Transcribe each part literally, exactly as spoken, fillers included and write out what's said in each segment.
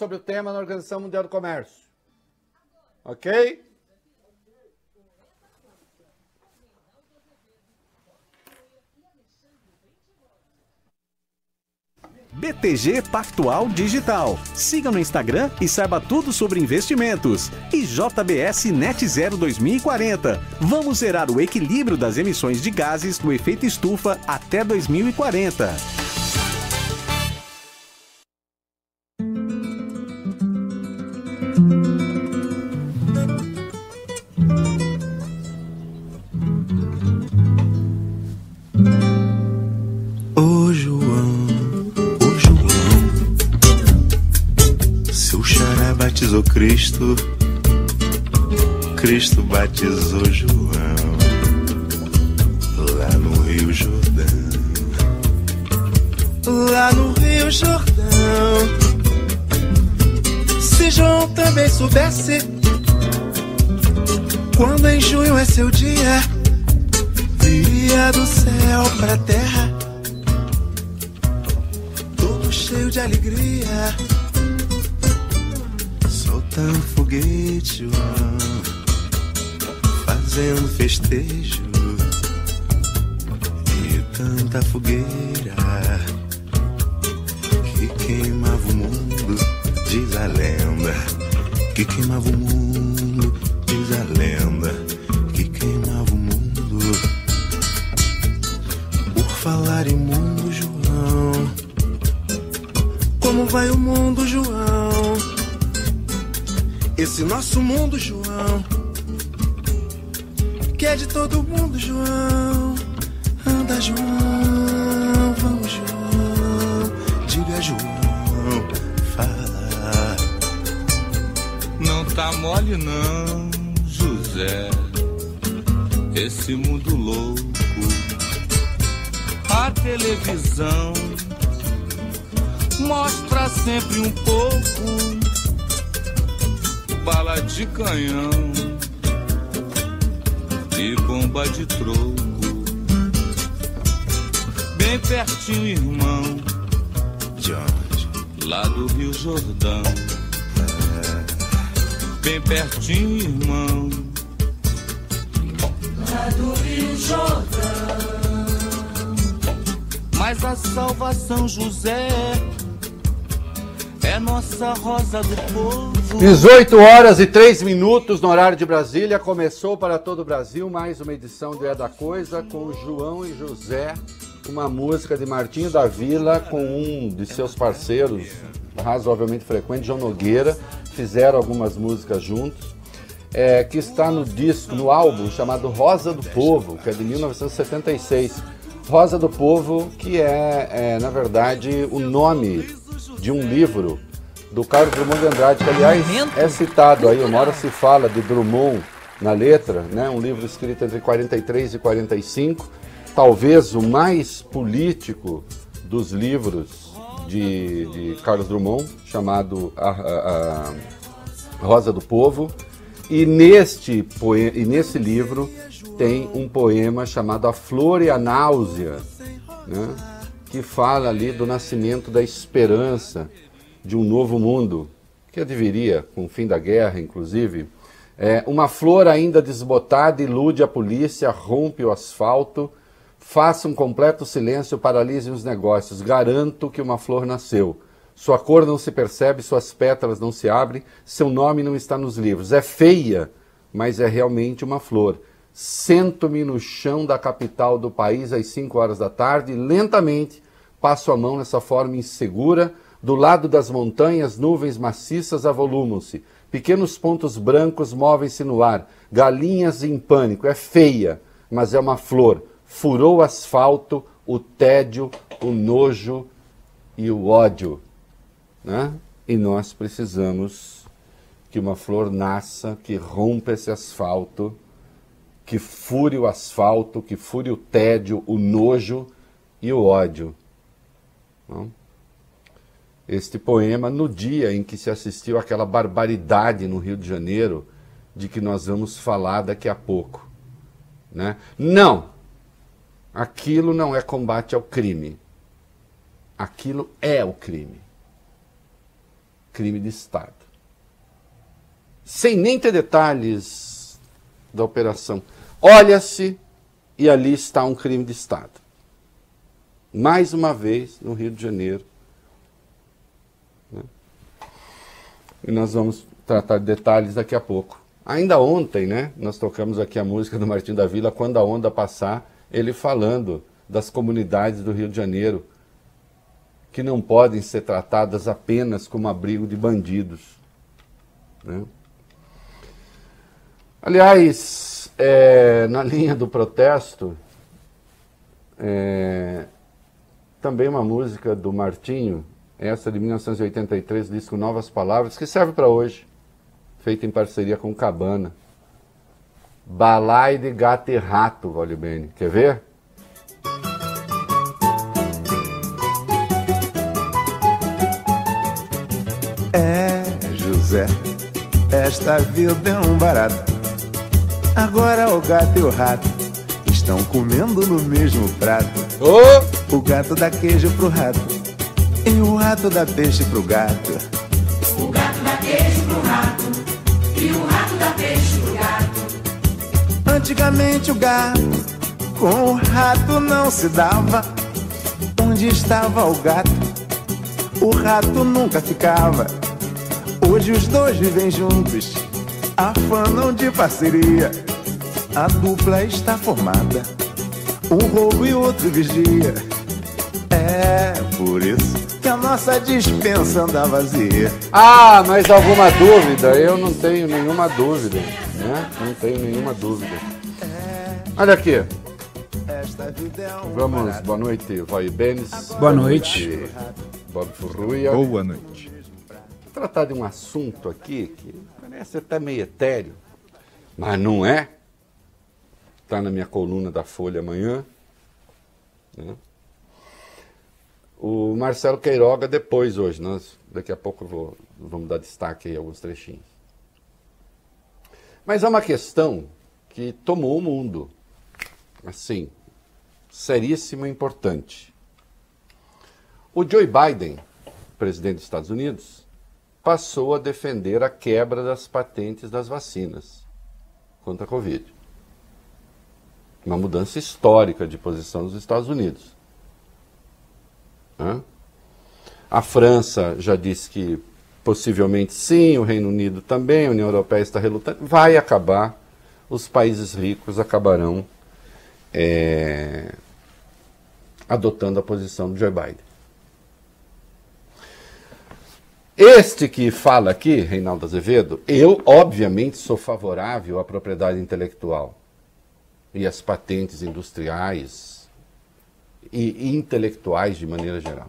sobre o tema na Organização Mundial do Comércio. Ok? B T G Pactual Digital. Siga no Instagram e saiba tudo sobre investimentos. E J B S Net Zero dois mil e quarenta. Vamos zerar o equilíbrio das emissões de gases do efeito estufa até dois mil e quarenta. Ô João, ô João, seu xará batizou Cristo, Cristo batizou João, lá no Rio Jordão, lá no Rio Jordão. Se João também soubesse, quando em junho é seu dia, viria do céu pra terra, cheio de alegria, soltando foguete, João, fazendo festejo, e tanta fogueira que queimava o mundo, diz a lenda, que queimava o mundo, diz a lenda, que queimava o mundo. Por falar em mundo, João, como vai o mundo, João? Esse nosso mundo, João, que é de todo mundo, João. Anda, João, vamos, João. Diga, João, fala. Não tá mole não, José, esse mundo louco. A televisão mostra sempre um pouco, bala de canhão e bomba de troco. Bem pertinho, irmão, Jorge, lá do Rio Jordão. Bem pertinho, irmão, lá do Rio Jordão. Mas a salvação, José, é nossa rosa do povo. dezoito horas e três minutos no horário de Brasília. Começou para todo o Brasil mais uma edição do É da Coisa com João e José. Uma música de Martinho da Vila com um de seus parceiros razoavelmente frequentes, João Nogueira. Fizeram algumas músicas juntos. É, que está no disco, no álbum chamado Rosa do Povo, que é de mil novecentos e setenta e seis. Rosa do Povo, que é, é, na verdade, o nome de um livro do Carlos Drummond de Andrade, que, aliás, é citado aí, uma hora se fala de Drummond na letra, né? Um livro escrito entre quarenta e três e quarenta e cinco, talvez o mais político dos livros de, de Carlos Drummond, chamado a, a, a Rosa do Povo. E neste, poema, e nesse livro tem um poema chamado A Flor e a Náusea, né, que fala ali do nascimento da esperança de um novo mundo, que adviria com o fim da guerra, inclusive. É, uma flor ainda desbotada ilude a polícia, rompe o asfalto, faça um completo silêncio, paralise os negócios. Garanto que uma flor nasceu. Sua cor não se percebe, suas pétalas não se abrem, seu nome não está nos livros. É feia, mas é realmente uma flor. Sento-me no chão da capital do país às cinco horas da tarde e lentamente passo a mão nessa forma insegura. Do lado das montanhas, nuvens maciças avolumam-se. Pequenos pontos brancos movem-se no ar. Galinhas em pânico. É feia, mas é uma flor. Furou o asfalto, o tédio, o nojo e o ódio. Né? E nós precisamos que uma flor nasça, que rompa esse asfalto, que fure o asfalto, que fure o tédio, o nojo e o ódio. Não? Este poema, no dia em que se assistiu àquela barbaridade no Rio de Janeiro, de que nós vamos falar daqui a pouco. Né? Não! Aquilo não é combate ao crime. Aquilo é o crime. crime de Estado. Sem nem ter detalhes da operação. Olha-se e ali está um crime de Estado. Mais uma vez no Rio de Janeiro. Né? E nós vamos tratar de detalhes daqui a pouco. Ainda ontem, né, nós tocamos aqui a música do Martinho da Vila, Quando a Onda Passar, ele falando das comunidades do Rio de Janeiro que não podem ser tratadas apenas como abrigo de bandidos. Né? Aliás, é, na linha do protesto, é, também uma música do Martinho, essa de mil novecentos e oitenta e três, disco Novas Palavras, que serve para hoje, feita em parceria com Cabana. Balai de Gato e Rato, Valibene. Quer ver? É, José, esta vida é um barato. Agora o gato e o rato estão comendo no mesmo prato. Oh! O gato dá queijo pro rato e o rato dá peixe pro gato. O gato dá queijo pro rato e o rato dá peixe pro gato. Antigamente o gato com o rato não se dava. Onde estava o gato, o rato nunca ficava. Hoje os dois vivem juntos, afanam de parceria. A dupla está formada, um roubo e outro vigia. É por isso que a nossa dispensa anda vazia. Ah, mas alguma dúvida? Eu não tenho nenhuma dúvida, né? Não tenho nenhuma dúvida. Olha aqui. Vamos, boa noite, Vai Benes. Boa noite. Bob Furruia. Boa noite. Vou tratar de um assunto aqui que parece até meio etéreo, mas não é. Está na minha coluna da Folha amanhã. Né? O Marcelo Queiroga depois hoje. Nós, daqui a pouco eu vou, vamos dar destaque aí a alguns trechinhos. Mas é uma questão que tomou o mundo. Assim, seríssimo e importante. O Joe Biden, presidente dos Estados Unidos, passou a defender a quebra das patentes das vacinas contra a Covid. Uma mudança histórica de posição dos Estados Unidos. Hã? A França já disse que possivelmente sim, o Reino Unido também, a União Europeia está relutante. Vai acabar, os países ricos acabarão é, adotando a posição do Joe Biden. Este que fala aqui, Reinaldo Azevedo, eu obviamente sou favorável à propriedade intelectual e às patentes industriais e, e intelectuais de maneira geral.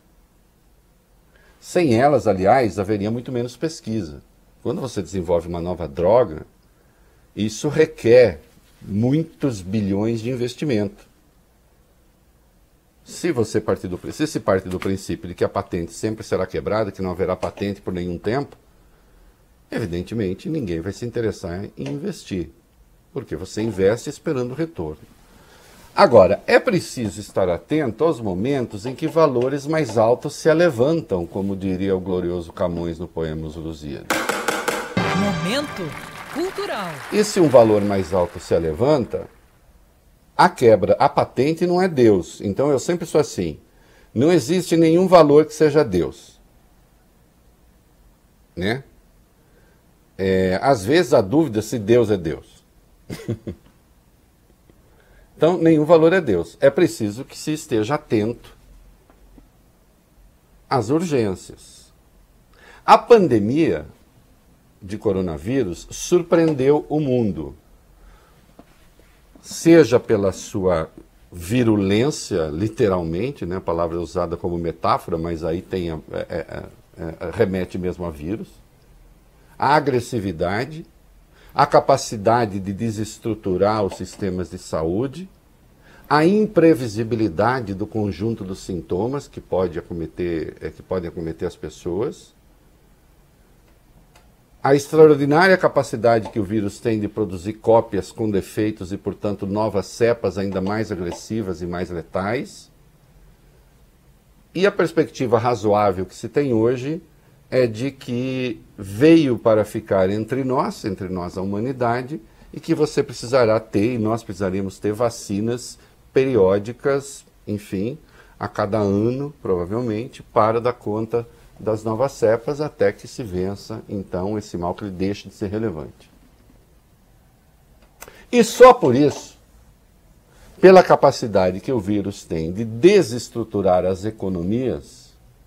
Sem elas, aliás, haveria muito menos pesquisa. Quando você desenvolve uma nova droga, isso requer muitos bilhões de investimento. Se você partir do, se se parte do princípio de que a patente sempre será quebrada, que não haverá patente por nenhum tempo, evidentemente ninguém vai se interessar em investir, porque você investe esperando retorno. Agora, é preciso estar atento aos momentos em que valores mais altos se alevantam, como diria o glorioso Camões no poema Os Lusíadas. Momento cultural. E se um valor mais alto se levanta, a quebra, a patente não é Deus. Então eu sempre sou assim. Não existe nenhum valor que seja Deus. Né? É, às vezes há dúvida se Deus é Deus. Então nenhum valor é Deus. É preciso que se esteja atento às urgências. A pandemia de coronavírus surpreendeu o mundo. Seja pela sua virulência, literalmente, né? A palavra é usada como metáfora, mas aí tem a, é, é, é, remete mesmo a vírus, a agressividade, a capacidade de desestruturar os sistemas de saúde, a imprevisibilidade do conjunto dos sintomas que, pode acometer, é, que podem acometer as pessoas, a extraordinária capacidade que o vírus tem de produzir cópias com defeitos e, portanto, novas cepas ainda mais agressivas e mais letais. E a perspectiva razoável que se tem hoje é de que veio para ficar entre nós, entre nós a humanidade, e que você precisará ter, e nós precisaríamos ter vacinas periódicas, enfim, a cada ano, provavelmente, para dar conta das novas cepas, até que se vença, então, esse mal, que ele deixe de ser relevante. E só por isso, pela capacidade que o vírus tem de desestruturar as economias,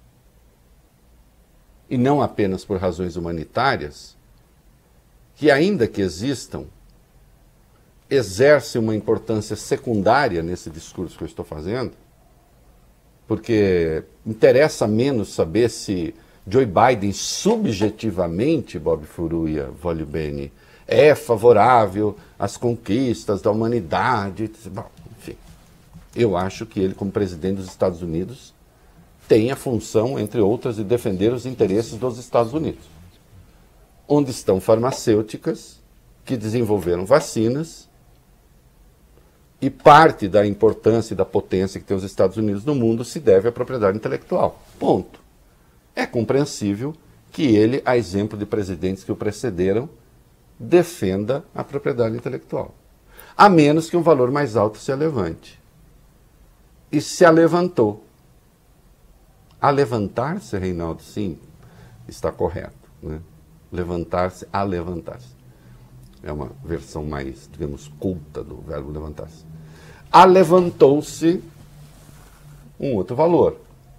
e não apenas por razões humanitárias, que ainda que existam, exerce uma importância secundária nesse discurso que eu estou fazendo, porque interessa menos saber se Joe Biden subjetivamente, Bob Furuya, Voglio Bene, é favorável às conquistas da humanidade. Bom, enfim, eu acho que ele, como presidente dos Estados Unidos, tem a função, entre outras, de defender os interesses dos Estados Unidos, onde estão farmacêuticas que desenvolveram vacinas, e parte da importância e da potência que tem os Estados Unidos no mundo se deve à propriedade intelectual. Ponto. É compreensível que ele, a exemplo de presidentes que o precederam, defenda a propriedade intelectual. A menos que um valor mais alto se alevante. E se alevantou. A levantar-se, Reinaldo, sim, está correto. Né? Levantar-se, a levantar-se. É uma versão mais, digamos, culta do verbo levantar-se. Alevantou-se um outro valor.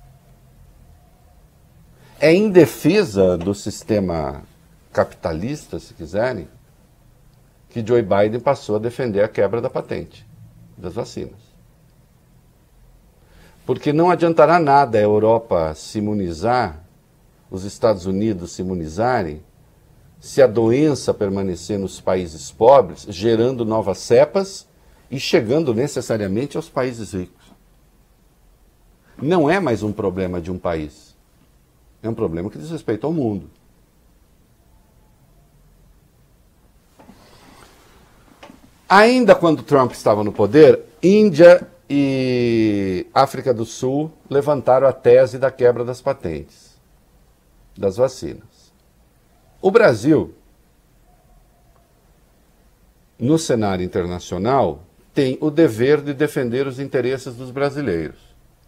É em defesa do sistema capitalista, se quiserem, que Joe Biden passou a defender a quebra da patente das vacinas. Porque não adiantará nada a Europa se imunizar, os Estados Unidos se imunizarem, se a doença permanecer nos países pobres, gerando novas cepas e chegando necessariamente aos países ricos. Não é mais um problema de um país. É um problema que diz respeito ao mundo. Ainda quando Trump estava no poder, Índia e África do Sul levantaram a tese da quebra das patentes das vacinas. O Brasil, no cenário internacional, tem o dever de defender os interesses dos brasileiros.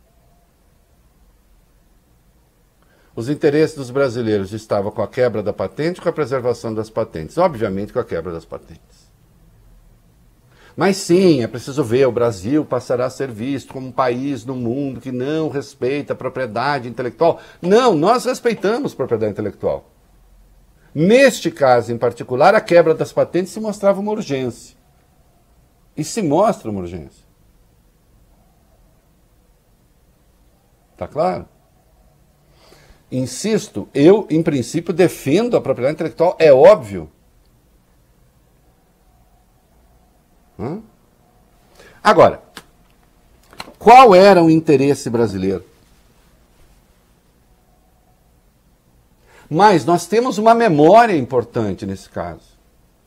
Os interesses dos brasileiros estavam com a quebra da patente, com a preservação das patentes. Obviamente com a quebra das patentes. Mas sim, é preciso ver, o Brasil passará a ser visto como um país no mundo que não respeita a propriedade intelectual. Não, nós respeitamos a propriedade intelectual. Neste caso em particular, a quebra das patentes se mostrava uma urgência. E se mostra uma urgência. Está claro? Insisto, eu, em princípio, defendo a propriedade intelectual, é óbvio. Hã? Agora, qual era o interesse brasileiro? Mas nós temos uma memória importante nesse caso.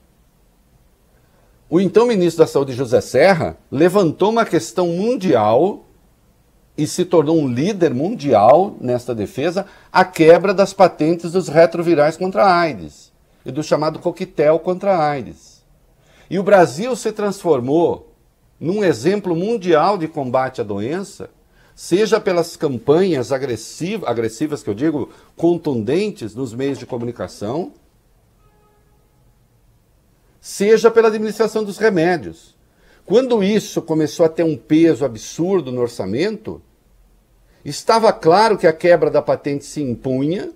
O então ministro da Saúde, José Serra, levantou uma questão mundial e se tornou um líder mundial nesta defesa, a quebra das patentes dos retrovirais contra a AIDS e do chamado coquetel contra a AIDS. E o Brasil se transformou num exemplo mundial de combate à doença, seja pelas campanhas agressivas, agressivas que eu digo, contundentes nos meios de comunicação, seja pela administração dos remédios. Quando isso começou a ter um peso absurdo no orçamento, estava claro que a quebra da patente se impunha,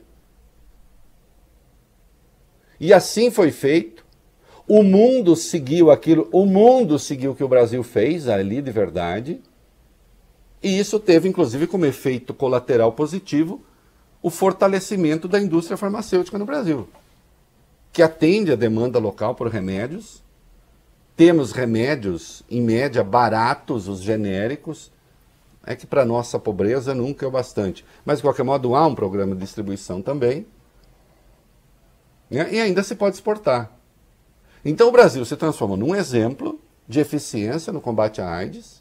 e assim foi feito. O mundo seguiu aquilo, o mundo seguiu o que o Brasil fez ali de verdade, e isso teve inclusive como efeito colateral positivo o fortalecimento da indústria farmacêutica no Brasil, que atende a demanda local por remédios. Temos remédios, em média, baratos, os genéricos. É que para nossa pobreza nunca é o bastante. Mas, de qualquer modo, há um programa de distribuição também. Né? E ainda se pode exportar. Então, o Brasil se transforma num exemplo de eficiência no combate à AIDS.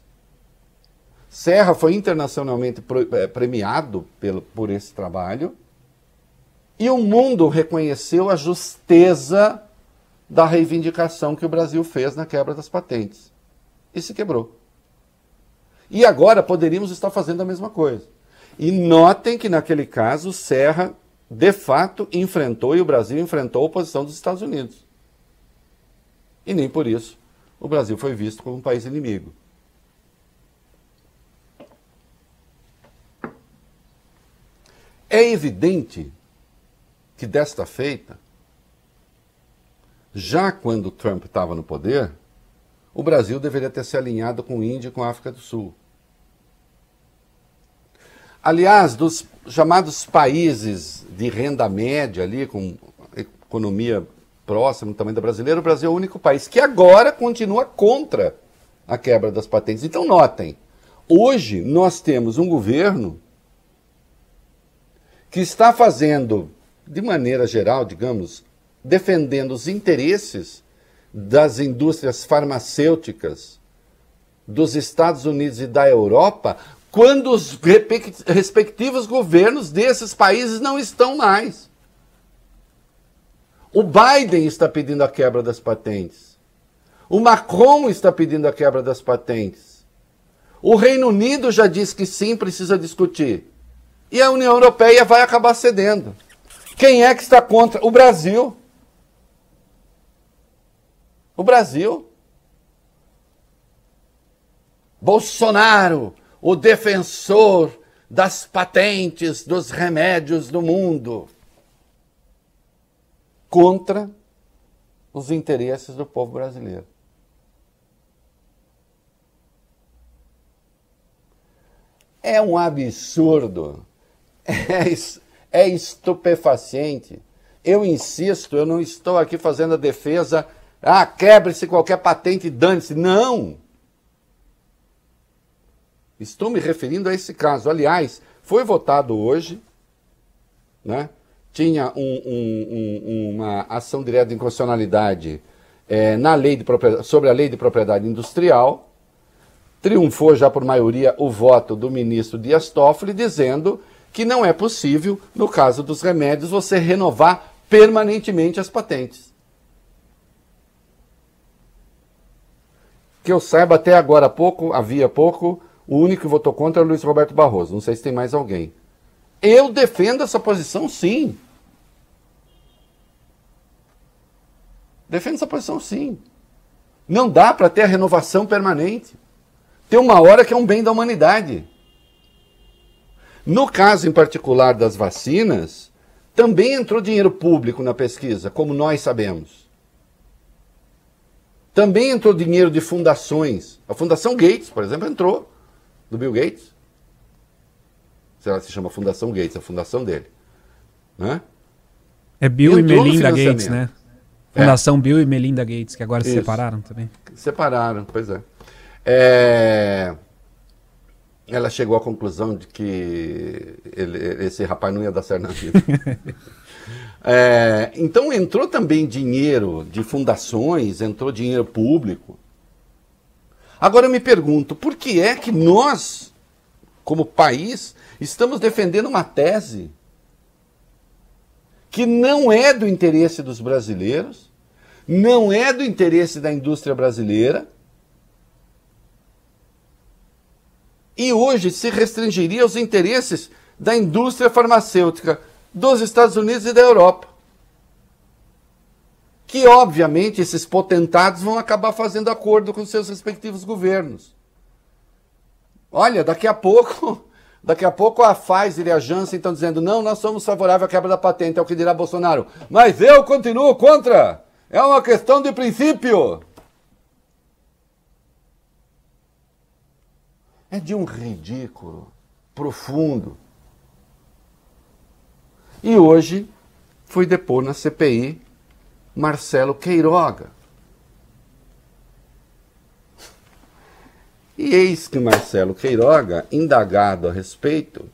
Serra foi internacionalmente premiado pelo, por esse trabalho. E o mundo reconheceu a justeza da reivindicação que o Brasil fez na quebra das patentes. E se quebrou. E agora poderíamos estar fazendo a mesma coisa. E notem que naquele caso o Serra, de fato, enfrentou, e o Brasil enfrentou a oposição dos Estados Unidos. E nem por isso o Brasil foi visto como um país inimigo. É evidente que desta feita, já quando Trump estava no poder, o Brasil deveria ter se alinhado com a Índia e com a África do Sul. Aliás, dos chamados países de renda média ali, com economia próxima do tamanho da brasileira, o Brasil é o único país que agora continua contra a quebra das patentes. Então notem, hoje nós temos um governo que está fazendo, de maneira geral, digamos, defendendo os interesses das indústrias farmacêuticas dos Estados Unidos e da Europa, quando os respectivos governos desses países não estão mais. O Biden está pedindo a quebra das patentes. O Macron está pedindo a quebra das patentes. O Reino Unido já disse que sim, precisa discutir. E a União Europeia vai acabar cedendo. Quem é que está contra? O Brasil. O Brasil. Bolsonaro, o defensor das patentes dos remédios do mundo, contra os interesses do povo brasileiro. É um absurdo, é, é estupefaciente. Eu insisto, eu não estou aqui fazendo a defesa, ah, quebre-se qualquer patente e dane-se. Não! Estou me referindo a esse caso. Aliás, foi votado hoje, né? Tinha um, um, um, uma ação direta de inconstitucionalidade é, na lei de propriedade, sobre a lei de propriedade industrial. Triunfou já por maioria o voto do ministro Dias Toffoli, dizendo que não é possível, no caso dos remédios, você renovar permanentemente as patentes. Que eu saiba, até agora há pouco, havia pouco, o único que votou contra é o Luiz Roberto Barroso. Não sei se tem mais alguém. Eu defendo essa posição, sim. Defendo essa posição, sim. Não dá para ter a renovação permanente. Tem uma hora que é um bem da humanidade. No caso em particular das vacinas, também entrou dinheiro público na pesquisa, como nós sabemos. Também entrou dinheiro de fundações. A Fundação Gates, por exemplo, entrou. Do Bill Gates. Ela se chama Fundação Gates, a fundação dele. Né? É Bill Entrou e Melinda Gates, né? Fundação é. Bill e Melinda Gates, que agora se Isso. separaram também. Separaram, pois é. é. Ela chegou à conclusão de que ele, esse rapaz não ia dar certo na vida. é, então entrou também dinheiro de fundações, entrou dinheiro público. Agora eu me pergunto, por que é que nós, como país, estamos defendendo uma tese que não é do interesse dos brasileiros, não é do interesse da indústria brasileira, e hoje se restringiria aos interesses da indústria farmacêutica dos Estados Unidos e da Europa. Que, obviamente, esses potentados vão acabar fazendo acordo com seus respectivos governos. Olha, daqui a pouco, daqui a pouco a Pfizer e a Janssen estão dizendo não, nós somos favoráveis à quebra da patente, é o que dirá Bolsonaro. Mas eu continuo contra. É uma questão de princípio. É de um ridículo profundo. E hoje fui depor na C P I Marcelo Queiroga. E eis que Marcelo Queiroga, indagado a respeito,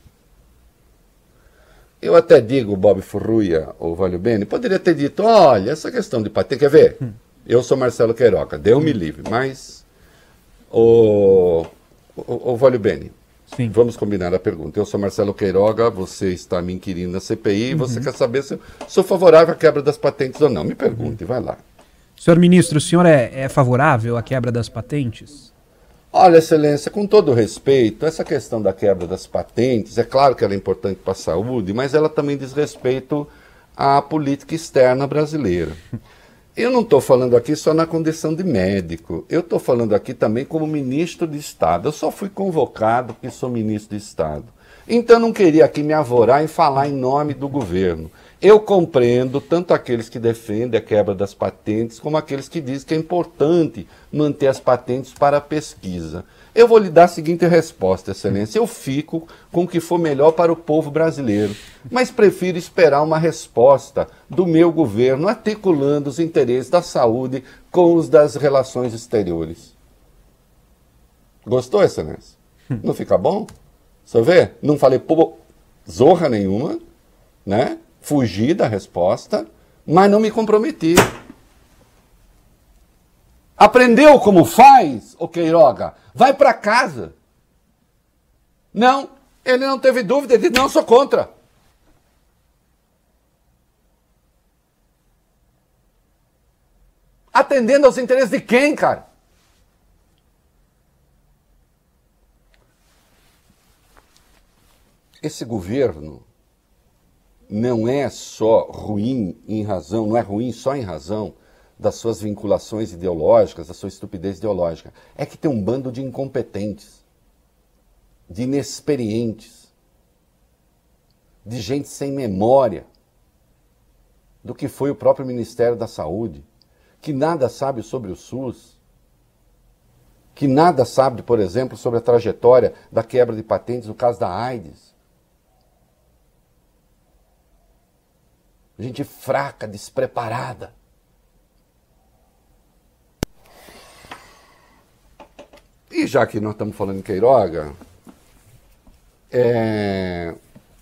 eu até digo, Bob Furruia ou Valio Bene, poderia ter dito, olha, essa questão de patente, quer ver? Hum. Eu sou Marcelo Queiroga, Deus me livre, mas o, o, o Valio Bene, Sim. Vamos combinar a pergunta. Eu sou Marcelo Queiroga, você está me inquirindo na C P I, e você quer saber se eu sou favorável à quebra das patentes ou não. Me pergunte, vai lá. Senhor ministro, o senhor é, é favorável à quebra das patentes? Olha, Excelência, com todo respeito, essa questão da quebra das patentes, é claro que ela é importante para a saúde, mas ela também diz respeito à política externa brasileira. Eu não estou falando aqui só na condição de médico, eu estou falando aqui também como ministro de Estado. Eu só fui convocado porque sou ministro de Estado. Então não queria aqui me avorar em falar em nome do governo. Eu compreendo tanto aqueles que defendem a quebra das patentes, como aqueles que dizem que é importante manter as patentes para a pesquisa. Eu vou lhe dar a seguinte resposta, Excelência. Eu fico com o que for melhor para o povo brasileiro, mas prefiro esperar uma resposta do meu governo, articulando os interesses da saúde com os das relações exteriores. Gostou, Excelência? Não fica bom? Você vê? Não falei pô, zorra nenhuma, né? Fugi da resposta, mas não me comprometi. Aprendeu como faz, ô Queiroga? Vai para casa. Não, ele não teve dúvida, ele disse, não, sou contra. Atendendo aos interesses de quem, cara? Esse governo não é só ruim em razão, não é ruim só em razão das suas vinculações ideológicas, da sua estupidez ideológica. É que tem um bando de incompetentes, de inexperientes, de gente sem memória do que foi o próprio Ministério da Saúde, que nada sabe sobre o SUS, que nada sabe, por exemplo, sobre a trajetória da quebra de patentes no caso da AIDS. Gente fraca, despreparada. E já que nós estamos falando em Queiroga, é...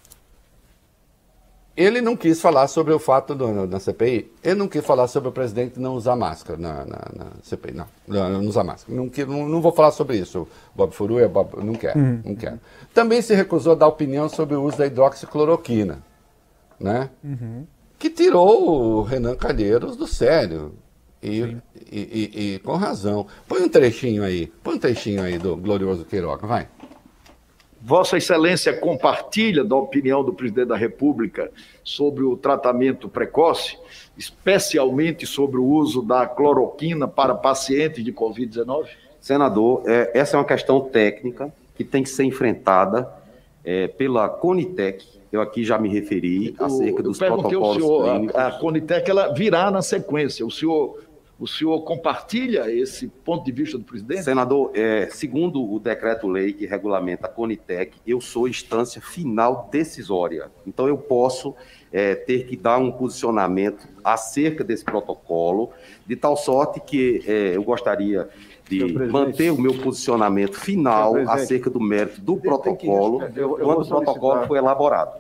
ele não quis falar sobre o fato do, na C P I, ele não quis falar sobre o presidente não usar máscara na, na, na C P I, não, não, não usar máscara. Não, não, não vou falar sobre isso, Bob Furu, Bob, não quero, uhum. não quero. Também se recusou a dar opinião sobre o uso da hidroxicloroquina, né? Uhum. Que tirou o Renan Calheiros do sério. E, e, e, e com razão. Põe um trechinho aí. Põe um trechinho aí do glorioso Queiroga, vai. Vossa Excelência compartilha da opinião do presidente da República sobre o tratamento precoce, especialmente sobre o uso da cloroquina para pacientes de covid dezenove? Senador, é, essa é uma questão técnica que tem que ser enfrentada é, pela Conitec. Eu aqui já me referi acerca dos protocolos senhor, clínicos. A, a Conitec ela virá na sequência. O senhor, o senhor compartilha esse ponto de vista do presidente? Senador, é, segundo o decreto-lei que regulamenta a Conitec, eu sou instância final decisória. Então eu posso é, ter que dar um posicionamento acerca desse protocolo, de tal sorte que é, eu gostaria de manter o meu posicionamento final acerca do mérito do protocolo eu, eu, eu quando o protocolo foi elaborado.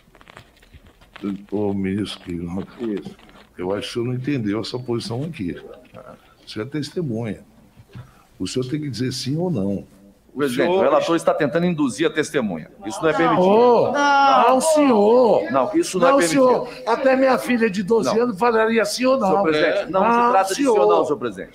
Ô, ministro, eu acho que o senhor não entendeu essa posição aqui. O senhor é testemunha. O senhor tem que dizer sim ou não. Presidente, o, senhor... o relator está tentando induzir a testemunha. Isso não é permitido. Não, não, não senhor. Não, isso não, não é permitido. Senhor. Até minha filha de doze não. anos falaria sim ou não. Senhor presidente, não, não se trata senhor. de sim ou não, senhor presidente.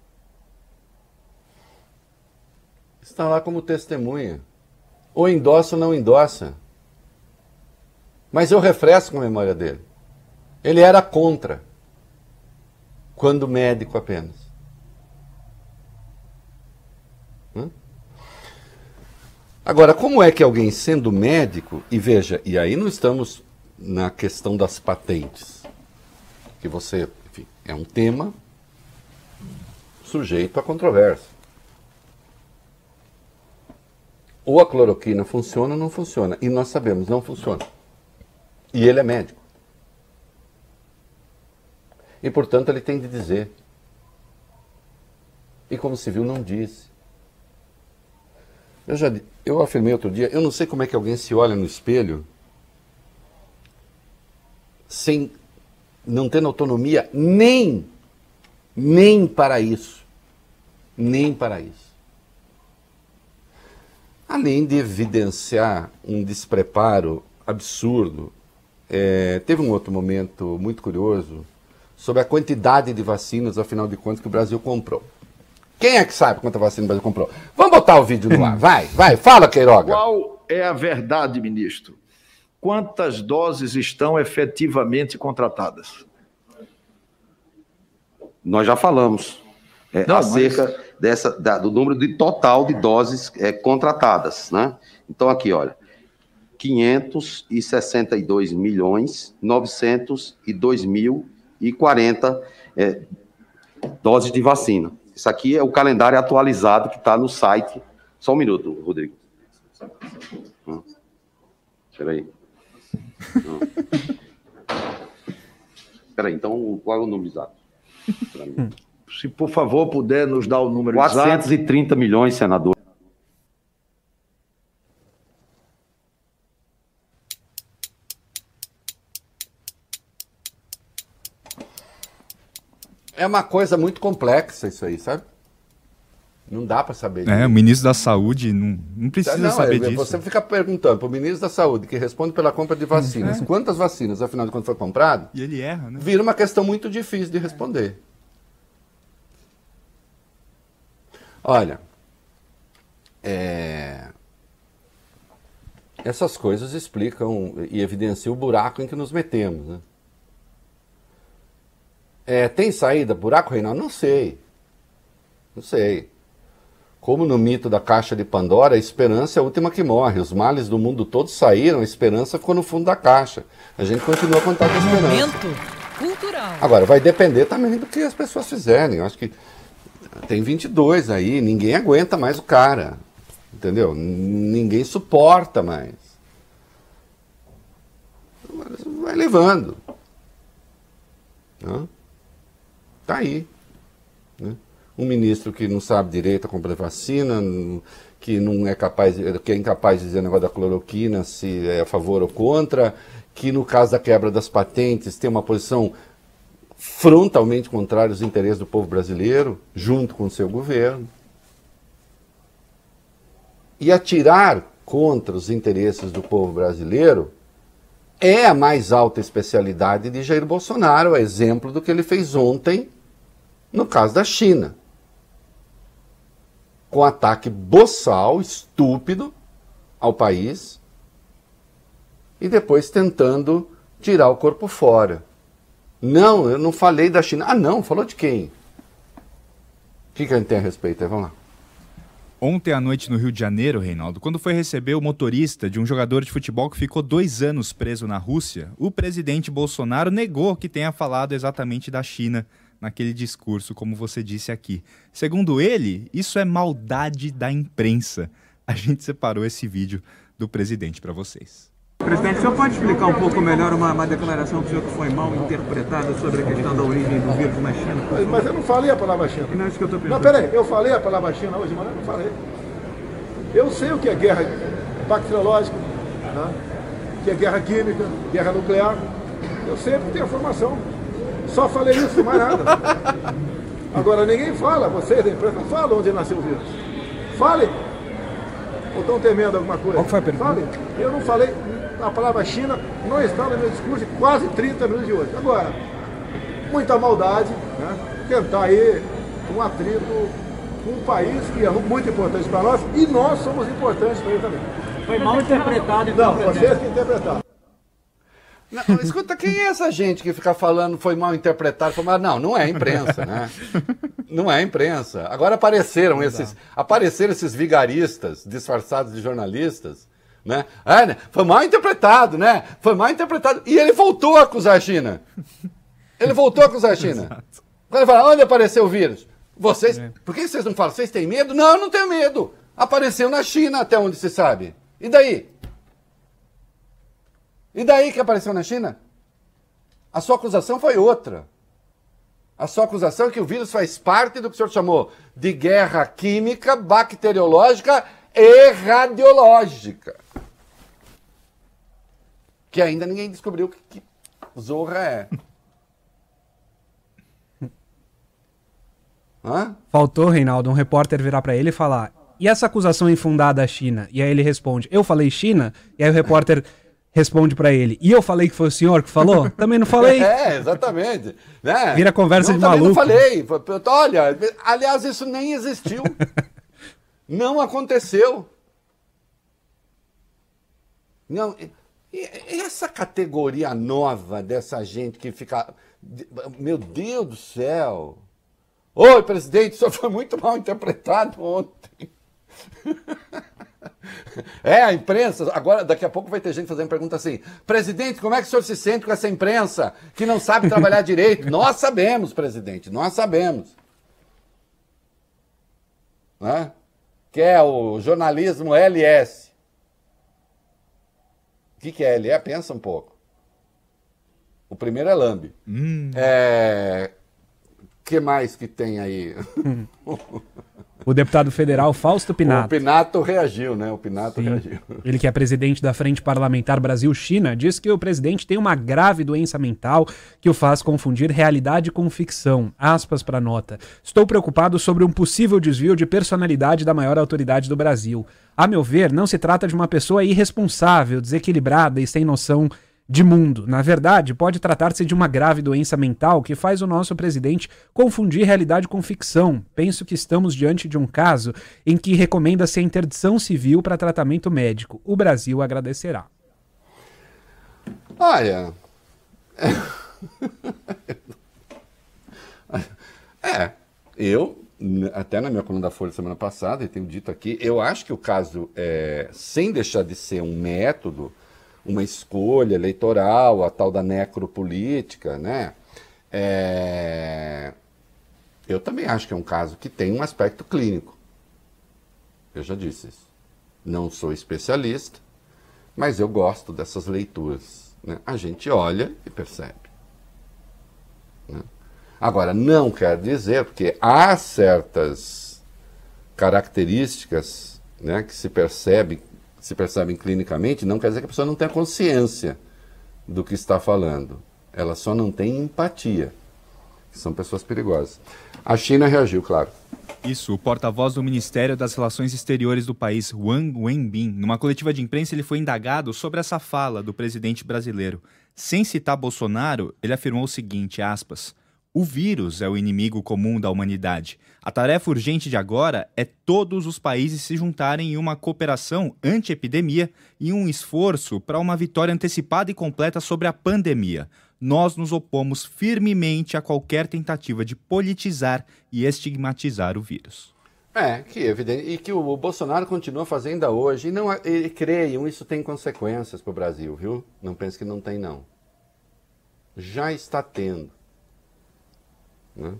Está lá como testemunha. Ou endossa ou não endossa. Mas eu refresco a memória dele. Ele era contra. Quando médico apenas. Hum? Agora, como é que alguém sendo médico, e veja, e aí não estamos na questão das patentes, que você, enfim, é um tema sujeito a controvérsia. Ou a cloroquina funciona ou não funciona. E nós sabemos, não funciona. E ele é médico. E, portanto, ele tem de dizer. E como se viu, não disse. Eu já eu afirmei outro dia, eu não sei como é que alguém se olha no espelho sem não ter autonomia nem, nem para isso. Nem para isso. além de evidenciar um despreparo absurdo, é, teve um outro momento muito curioso sobre a quantidade de vacinas, afinal de contas, que o Brasil comprou. Quem é que sabe quanta vacina o Brasil comprou? Vamos botar o vídeo no ar. Vai, vai, fala, Queiroga. Qual é a verdade, ministro? Quantas doses estão efetivamente contratadas? Nós já falamos é, Não, acerca mas... dessa, da, do número de total de doses é, contratadas, né? Então, aqui, olha, quinhentos e sessenta e dois milhões, novecentos e dois mil e quarenta é, doses de vacina. Isso aqui é o calendário atualizado que está no site. Só um minuto, Rodrigo. Hum. Espera aí. Hum. Espera aí, então, qual é o número exato? Se, por favor, puder nos dar o número quatrocentos e trinta exato. milhões, senador. É uma coisa muito complexa isso aí, sabe? Não dá para saber disso. É, o ministro da Saúde não, não precisa não, saber é, disso. Você fica perguntando para o ministro da Saúde, que responde pela compra de vacinas, É. quantas vacinas, afinal de contas, foi comprado? E ele erra, né? Vira uma questão muito difícil de responder. Olha, é... essas coisas explicam e evidenciam o buraco em que nos metemos, né? É, tem saída, buraco, Reinaldo? Não sei. Não sei. Como no mito da caixa de Pandora, a esperança é a última que morre. Os males do mundo todo saíram, a esperança ficou no fundo da caixa. A gente continua a contar com a esperança. Momento cultural. Agora, vai depender também do que as pessoas fizerem. Eu acho que tem vinte e dois aí, ninguém aguenta mais o cara. Entendeu? Ninguém suporta mais. Mas vai levando. Não? Tá aí. Né? Um ministro que não sabe direito a comprar vacina, que não é capaz, que é incapaz de dizer o negócio da cloroquina, se é a favor ou contra, que no caso da quebra das patentes tem uma posição frontalmente contrária aos interesses do povo brasileiro, junto com o seu governo. E atirar contra os interesses do povo brasileiro é a mais alta especialidade de Jair Bolsonaro, a exemplo do que ele fez ontem no caso da China. Com ataque boçal, estúpido, ao país, e depois tentando tirar o corpo fora. Não, eu não falei da China. Ah, não, falou de quem? O que, que a gente tem a respeito aí? Vamos lá. Ontem à noite no Rio de Janeiro, Reinaldo, quando foi receber o motorista de um jogador de futebol que ficou dois anos preso na Rússia, o presidente Bolsonaro negou que tenha falado exatamente da China naquele discurso, como você disse aqui. Segundo ele, isso é maldade da imprensa. A gente separou esse vídeo do presidente para vocês. Presidente, o senhor pode explicar um pouco melhor uma, uma declaração do senhor que foi mal interpretada sobre a questão da origem do vírus na China? Mas, mas eu não falei a palavra China. Não é isso que eu estou pensando. Não, peraí, eu falei a palavra China hoje, mas eu não falei. Eu sei o que é guerra bacteriológica, né? Que é guerra química, guerra nuclear. Eu sei porque tenho a formação. Só falei isso, mais nada. Agora, ninguém fala, vocês da imprensa, não falam onde nasceu o vírus. Falem. Ou estão temendo alguma coisa? Qual foi a pergunta? Falem. Eu não falei, a palavra China não está no meu discurso de quase trinta minutos de hoje. Agora, muita maldade, né? Tentar aí um atrito com um país que é muito importante para nós e nós somos importantes para ele também. Foi mal interpretado. Não, vocês que interpretaram. Não, escuta, quem é essa gente que fica falando foi mal interpretado? Foi mal... Não, não é a imprensa, né? Não é a imprensa. Agora apareceram esses, apareceram esses vigaristas disfarçados de jornalistas, né? Ah, né? Foi mal interpretado, né? Foi mal interpretado. E ele voltou a acusar a China. Ele voltou a acusar a China. Quando ele fala, onde apareceu o vírus? Vocês, é. Por que vocês não falam? Vocês têm medo? Não, eu não tenho medo. Apareceu na China, até onde se sabe. E daí? E daí que apareceu na China? A sua acusação foi outra. A sua acusação é que o vírus faz parte do que o senhor chamou de guerra química, bacteriológica e radiológica. Que ainda ninguém descobriu o que, que zorra é. Hã? Faltou, Reinaldo, um repórter virar para ele e falar: e essa acusação infundada à China? E aí ele responde, eu falei China? E aí o repórter responde pra ele, e eu falei que foi o senhor que falou? Também não falei. É, exatamente. Né? Vira conversa não, de maluco. Não falei. Olha, aliás, isso nem existiu. Não aconteceu. Não, e essa categoria nova dessa gente que fica... Meu Deus do céu. Oi, presidente, o senhor foi muito mal interpretado ontem. É, a imprensa, agora daqui a pouco vai ter gente fazendo pergunta assim, presidente, como é que o senhor se sente com essa imprensa que não sabe trabalhar direito? Nós sabemos, presidente, nós sabemos. Né? Que é o jornalismo L S. O que, que é L S? Pensa um pouco. O primeiro é Lambe. Hum. É... O que mais que tem aí? O deputado federal Fausto Pinato. O Pinato reagiu, né? O Pinato Sim. reagiu. Ele, que é presidente da Frente Parlamentar Brasil-China, diz que o presidente tem uma grave doença mental que o faz confundir realidade com ficção. Aspas para a nota. Estou preocupado sobre um possível desvio de personalidade da maior autoridade do Brasil. A meu ver, não se trata de uma pessoa irresponsável, desequilibrada e sem noção de mundo. Na verdade, pode tratar-se de uma grave doença mental que faz o nosso presidente confundir realidade com ficção. Penso que estamos diante de um caso em que recomenda-se a interdição civil para tratamento médico. O Brasil agradecerá. Olha... É, eu, até na minha coluna da Folha semana passada, e tenho dito aqui, eu acho que o caso, é, sem deixar de ser um método, uma escolha eleitoral, a tal da necropolítica, né? É... Eu também acho que é um caso que tem um aspecto clínico. Eu já disse isso. Não sou especialista, mas eu gosto dessas leituras. Né? A gente olha e percebe. Né? Agora, não quer dizer, porque há certas características, né, que se percebem se percebem clinicamente, não quer dizer que a pessoa não tenha consciência do que está falando. Ela só não tem empatia. São pessoas perigosas. A China reagiu, claro. Isso, o porta-voz do Ministério das Relações Exteriores do país, Wang Wenbin, numa coletiva de imprensa, ele foi indagado sobre essa fala do presidente brasileiro. Sem citar Bolsonaro, ele afirmou o seguinte, aspas, o vírus é o inimigo comum da humanidade. A tarefa urgente de agora é todos os países se juntarem em uma cooperação anti-epidemia e um esforço para uma vitória antecipada e completa sobre a pandemia. Nós nos opomos firmemente a qualquer tentativa de politizar e estigmatizar o vírus. É, que evidente, e que o Bolsonaro continua fazendo hoje, e não, e, creiam, isso tem consequências para o Brasil, viu? Não pense que não tem, não. Já está tendo. Né?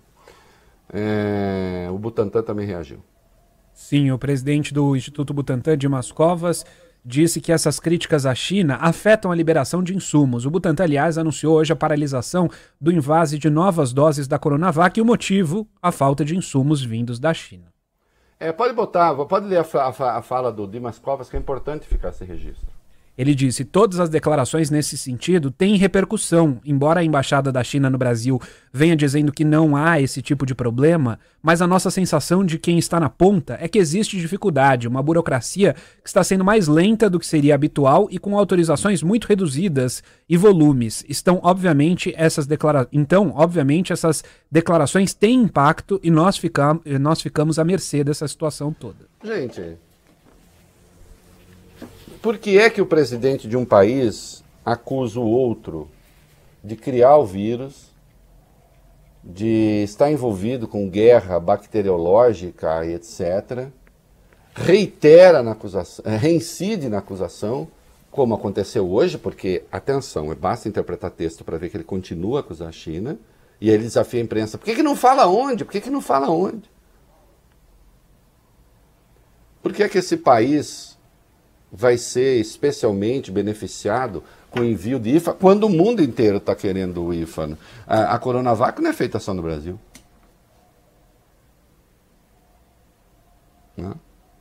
É, o Butantan também reagiu. Sim, o presidente do Instituto Butantan, Dimas Covas, disse que essas críticas à China afetam a liberação de insumos. O Butantan, aliás, anunciou hoje a paralisação do invase de novas doses da Coronavac e o motivo, a falta de insumos vindos da China. É, pode botar, pode ler a, a, a fala do Dimas Covas, que é importante ficar esse registro. Ele disse, todas as declarações nesse sentido têm repercussão, embora a Embaixada da China no Brasil venha dizendo que não há esse tipo de problema, mas a nossa sensação de quem está na ponta é que existe dificuldade, uma burocracia que está sendo mais lenta do que seria habitual e com autorizações muito reduzidas e volumes. Estão, obviamente, essas declara... Então, obviamente, essas declarações têm impacto e nós, ficam... nós ficamos à mercê dessa situação toda. Gente... Por que é que o presidente de um país acusa o outro de criar o vírus, de estar envolvido com guerra bacteriológica e etcétera, reitera na acusação, reincide na acusação, como aconteceu hoje, porque, atenção, basta interpretar texto para ver que ele continua a acusar a China, e aí ele desafia a imprensa, por que que não fala onde? Por que que não fala onde? Por que é que esse país vai ser especialmente beneficiado com o envio de I F A, quando o mundo inteiro está querendo o I F A? A, a Coronavac não é feita só no Brasil. Não.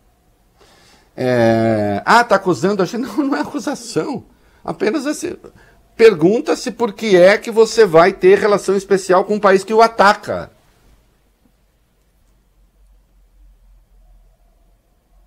É... Ah, está acusando a China? Não, não é acusação. Apenas esse... pergunta-se por que é que você vai ter relação especial com um país que o ataca.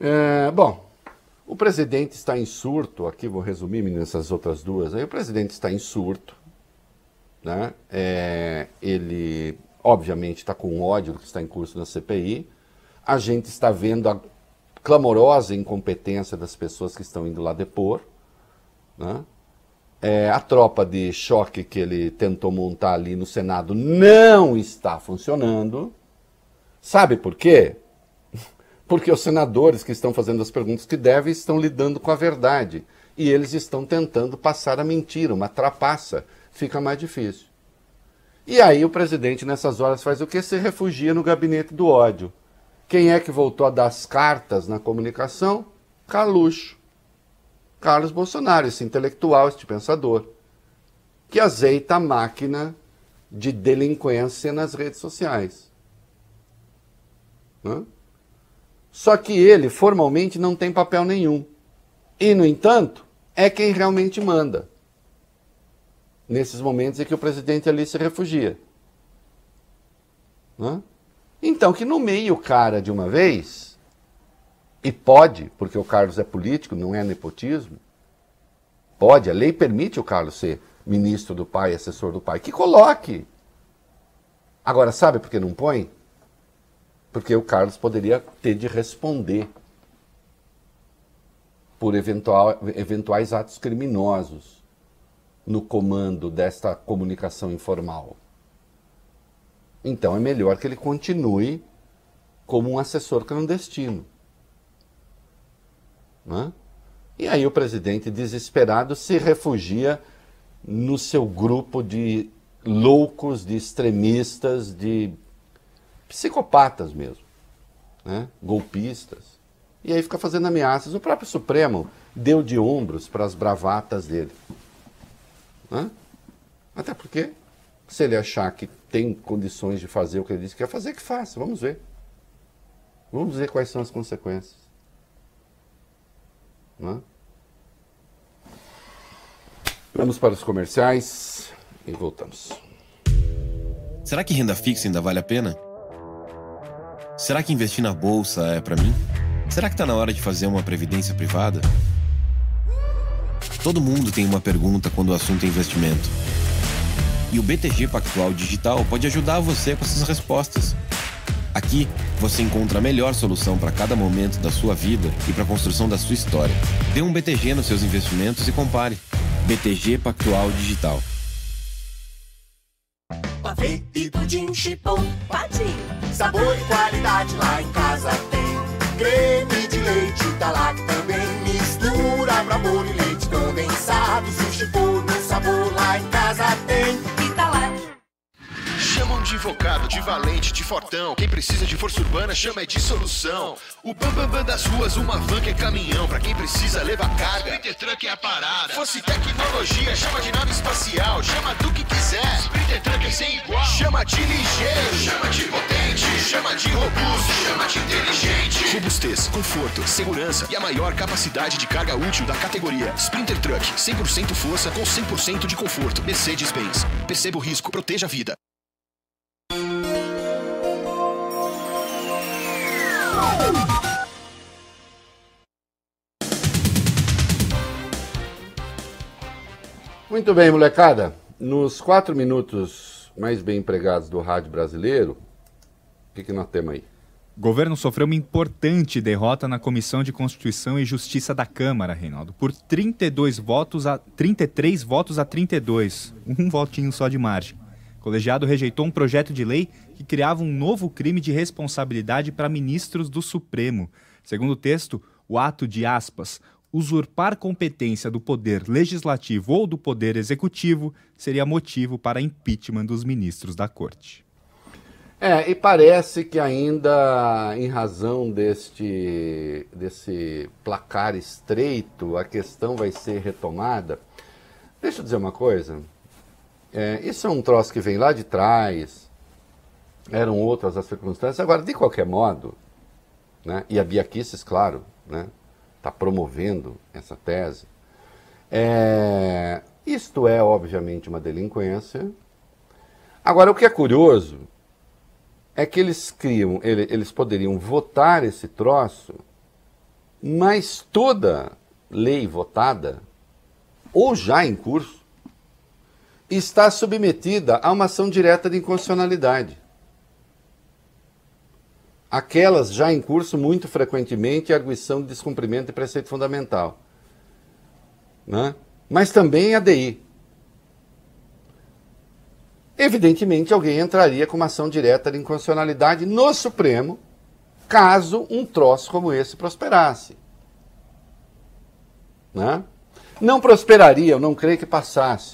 É, bom, o presidente está em surto, aqui vou resumir nessas outras duas, aí o presidente está em surto, né? É, ele obviamente está com ódio do que está em curso na C P I, a gente está vendo a clamorosa incompetência das pessoas que estão indo lá depor, né? É, a tropa de choque que ele tentou montar ali no Senado não está funcionando. Sabe por quê? Porque os senadores que estão fazendo as perguntas que devem estão lidando com a verdade. E eles estão tentando passar a mentira, uma trapaça. Fica mais difícil. E aí o presidente, nessas horas, faz o quê? Se refugia no gabinete do ódio. Quem é que voltou a dar as cartas na comunicação? Carluxo. Carlos Bolsonaro, esse intelectual, esse pensador, que azeita a máquina de delinquência nas redes sociais. Hã? Só que ele, formalmente, não tem papel nenhum. E, no entanto, é quem realmente manda. Nesses momentos em que o presidente ali se refugia. Hã? Então, que nomeie o cara de uma vez, e pode, porque o Carlos é político, não é nepotismo, pode, a lei permite o Carlos ser ministro do pai, assessor do pai, que coloque. Agora, sabe por que não põe? Porque o Carlos poderia ter de responder por eventual, eventuais atos criminosos no comando desta comunicação informal. Então é melhor que ele continue como um assessor clandestino. Né? E aí o presidente, desesperado, se refugia no seu grupo de loucos, de extremistas, de psicopatas mesmo, né? Golpistas. E aí fica fazendo ameaças. O próprio Supremo deu de ombros para as bravatas dele. Né? Até porque, se ele achar que tem condições de fazer o que ele disse que quer fazer, que faça. Vamos ver. Vamos ver quais são as consequências. Né? Vamos para os comerciais e voltamos. Será que renda fixa ainda vale a pena? Será que investir na bolsa é pra mim? Será que tá na hora de fazer uma previdência privada? Todo mundo tem uma pergunta quando o assunto é investimento. E o B T G Pactual Digital pode ajudar você com essas respostas. Aqui você encontra a melhor solução para cada momento da sua vida e para a construção da sua história. Dê um B T G nos seus investimentos e compare. B T G Pactual Digital. Pavê e pudim chipom, patim. Sabor e qualidade lá em casa tem. Creme de leite tá lá também. Mistura pra bolo e leite condensado. Se chipom no sabor lá em casa tem. E tá lá. Chamam de invocado, de valente, de fortão. Quem precisa de força urbana chama é de solução. O bambambam bam, bam das ruas, uma van que é caminhão. Pra quem precisa levar carga, Sprinter Truck é a parada. Fosse tecnologia, chama de nave espacial. Chama do que quiser, Sprinter Truck é sem igual. Chama de ligeiro, chama de potente, chama de robusto, chama de inteligente. Robustez, conforto, segurança e a maior capacidade de carga útil da categoria. Sprinter Truck, cem por cento força com cem por cento de conforto. Mercedes-Benz. Perceba o risco, proteja a vida. Muito bem, molecada. Nos quatro minutos mais bem empregados do rádio brasileiro, o que, que nós temos aí? O governo sofreu uma importante derrota na Comissão de Constituição e Justiça da Câmara, Reinaldo, por trinta e dois votos a trinta e três votos a trinta e dois, um votinho só de margem. O colegiado rejeitou um projeto de lei que criava um novo crime de responsabilidade para ministros do Supremo. Segundo o texto, o ato de, aspas, usurpar competência do poder legislativo ou do poder executivo seria motivo para impeachment dos ministros da corte. É, e parece que ainda, em razão deste, desse placar estreito, a questão vai ser retomada. Deixa eu dizer uma coisa. É, isso é um troço que vem lá de trás, eram outras as circunstâncias. Agora, de qualquer modo, né, e a Bia Kicis, claro, né, está promovendo essa tese, é, isto é, obviamente, uma delinquência. Agora, o que é curioso é que eles criam, eles poderiam votar esse troço Mas toda lei votada, ou já em curso, está submetida a uma ação direta de inconstitucionalidade. Aquelas já em curso, muito frequentemente, é arguição de descumprimento de preceito fundamental. Né? Mas também a D I. Evidentemente, alguém entraria com uma ação direta de inconstitucionalidade no Supremo, caso um troço como esse prosperasse. Né? Não prosperaria, eu não creio que passasse.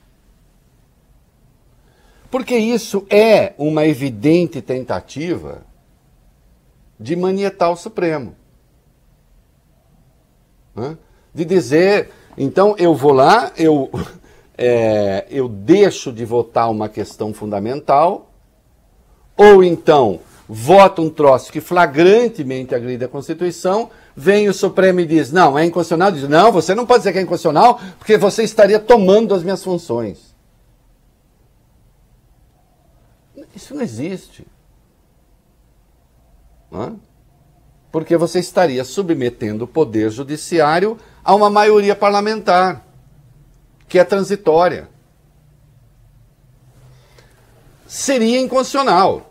Porque isso é uma evidente tentativa de manietar o Supremo. Né? De dizer, então eu vou lá, eu, é, eu deixo de votar uma questão fundamental, ou então voto um troço que flagrantemente agride a Constituição, vem o Supremo e diz, não, é inconstitucional, diz, não, você não pode dizer que é inconstitucional, porque você estaria tomando as minhas funções. Isso não existe. Não é? Porque você estaria submetendo o Poder Judiciário a uma maioria parlamentar, que é transitória. Seria inconstitucional.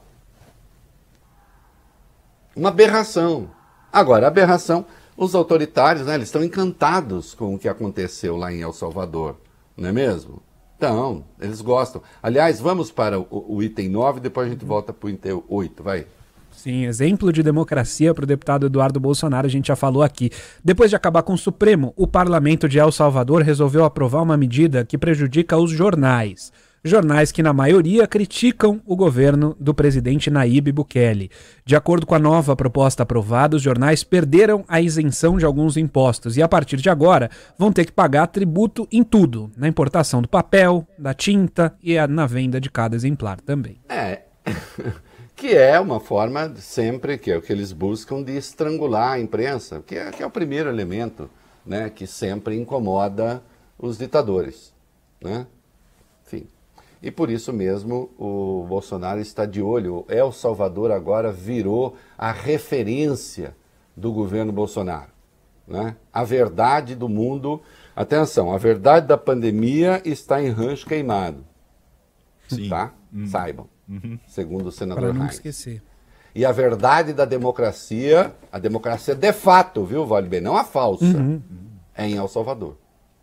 Uma aberração. Agora, aberração, os autoritários, né, eles estão encantados com o que aconteceu lá em El Salvador, não é mesmo? Então, eles gostam. Aliás, vamos para o, o item nove, depois a gente volta para o item oito, vai. Sim, exemplo de democracia para o deputado Eduardo Bolsonaro, a gente já falou aqui. Depois de acabar com o Supremo, o parlamento de El Salvador resolveu aprovar uma medida que prejudica os jornais. Jornais que, na maioria, criticam o governo do presidente Nayib Bukele. De acordo com a nova proposta aprovada, os jornais perderam a isenção de alguns impostos e, a partir de agora, vão ter que pagar tributo em tudo, na importação do papel, da tinta e na venda de cada exemplar também. É, que é uma forma sempre, que é o que eles buscam, de estrangular a imprensa, que é, que é o primeiro elemento, né, que sempre incomoda os ditadores, né? Enfim. E por isso mesmo o Bolsonaro está de olho. El Salvador agora virou a referência do governo Bolsonaro. Né? A verdade do mundo... Atenção, a verdade da pandemia está em rancho queimado. Sim. Tá? Uhum. Saibam. Uhum. Segundo o senador Para não Reis. esquecer. E a verdade da democracia, a democracia de fato, viu, Vale Bem? Não a falsa. Uhum. É em El Salvador.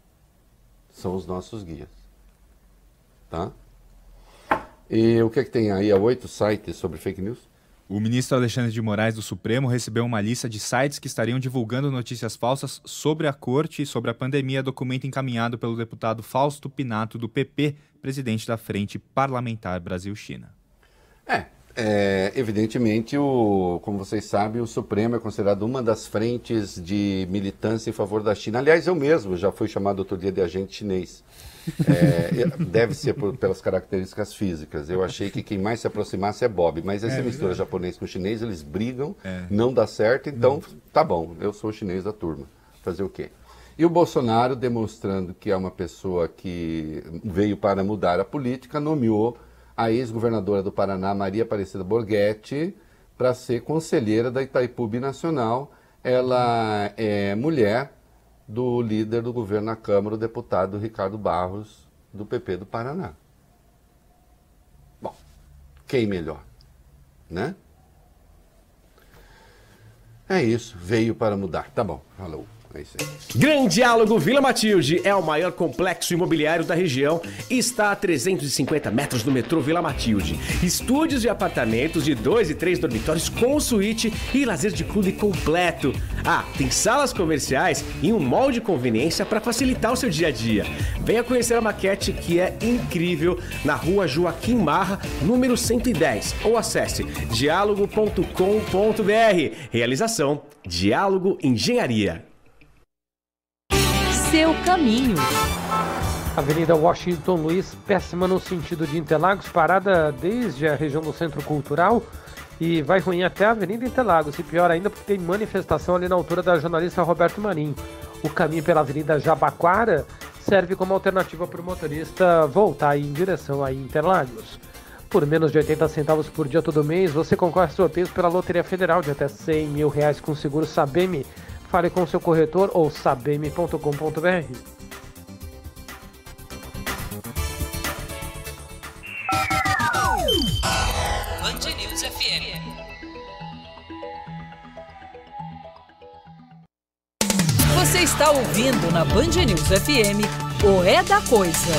São os nossos guias. Tá? E o que, é que tem aí? Há oito sites sobre fake news? O ministro Alexandre de Moraes do Supremo recebeu uma lista de sites que estariam divulgando notícias falsas sobre a corte e sobre a pandemia, documento encaminhado pelo deputado Fausto Pinato, do P P, presidente da Frente Parlamentar Brasil-China. É, é, evidentemente, o, como vocês sabem, o Supremo é considerado uma das frentes de militância em favor da China. Aliás, eu mesmo já fui chamado outro dia de agente chinês. É, deve ser por, pelas características físicas. Eu achei que quem mais se aproximasse é Bob, mas essa É, mistura verdade. japonês com chinês, eles brigam, É. não dá certo, então tá bom, eu sou o chinês da turma. Fazer o quê? E o Bolsonaro, demonstrando que é uma pessoa que veio para mudar a política, nomeou a ex-governadora do Paraná, Maria Aparecida Borghetti, para ser conselheira da Itaipu Binacional. Ela é mulher do líder do governo na Câmara, o deputado Ricardo Barros, do P P do Paraná. Bom, quem melhor, né? É isso, veio para mudar. Tá bom, falou. É isso aí. Grande Diálogo Vila Matilde é o maior complexo imobiliário da região e está a trezentos e cinquenta metros do metrô Vila Matilde. Estúdios e apartamentos de dois e três dormitórios com suíte e lazer de clube completo. Ah, tem salas comerciais e um mall de conveniência para facilitar o seu dia a dia. Venha conhecer a maquete, que é incrível, na rua Joaquim Marra, número cento e dez, ou acesse diálogo ponto com ponto br. Realização Diálogo Engenharia. Seu caminho. Avenida Washington Luiz, péssima no sentido de Interlagos, parada desde a região do Centro Cultural e vai ruim até a Avenida Interlagos, e pior ainda porque tem manifestação ali na altura da jornalista Roberto Marinho. O caminho pela Avenida Jabaquara serve como alternativa para o motorista voltar em direção a Interlagos. Por menos de oitenta centavos por dia todo mês, você concorre a sorteios pela Loteria Federal de até cem mil reais com seguro Sabem. fale com seu corretor ou sabem ponto com ponto b r. Band News F M. Você está ouvindo na Band News F M o É da Coisa.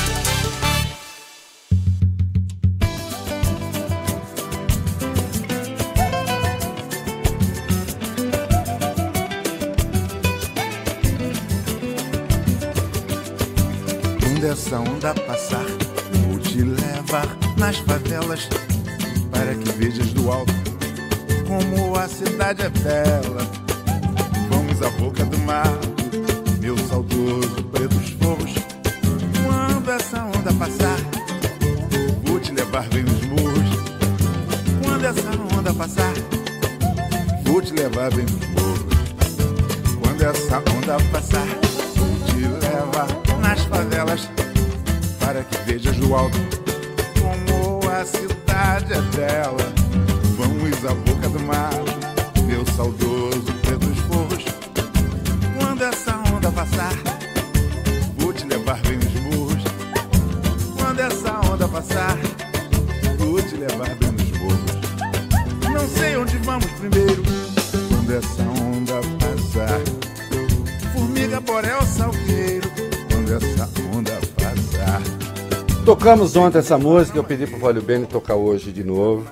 Quando essa onda passar, vou te levar nas favelas para que vejas do alto como a cidade é bela. Vamos à boca do mar, meu saudoso pretos forros. Quando essa onda passar, vou te levar bem nos morros. Quando essa onda passar, vou te levar bem nos morros. Quando essa onda passar, vou te levar nas favelas para que vejas do alto como a cidade é bela. Vamos à boca do mar, meu saudoso Pedro Forros. Quando essa onda passar, vou te levar bem nos morros. Quando essa onda passar, vou te levar bem nos morros. Não sei onde vamos primeiro. Quando essa onda passar, formiga, borel, salgueiro. Quando essa onda passar. Tocamos ontem essa música, eu pedi pro Valio Bene tocar hoje de novo.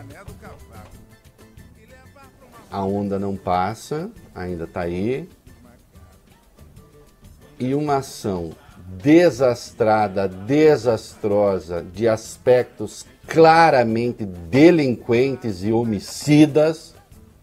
A onda não passa, ainda tá aí. E uma ação desastrada, desastrosa, de aspectos claramente delinquentes e homicidas,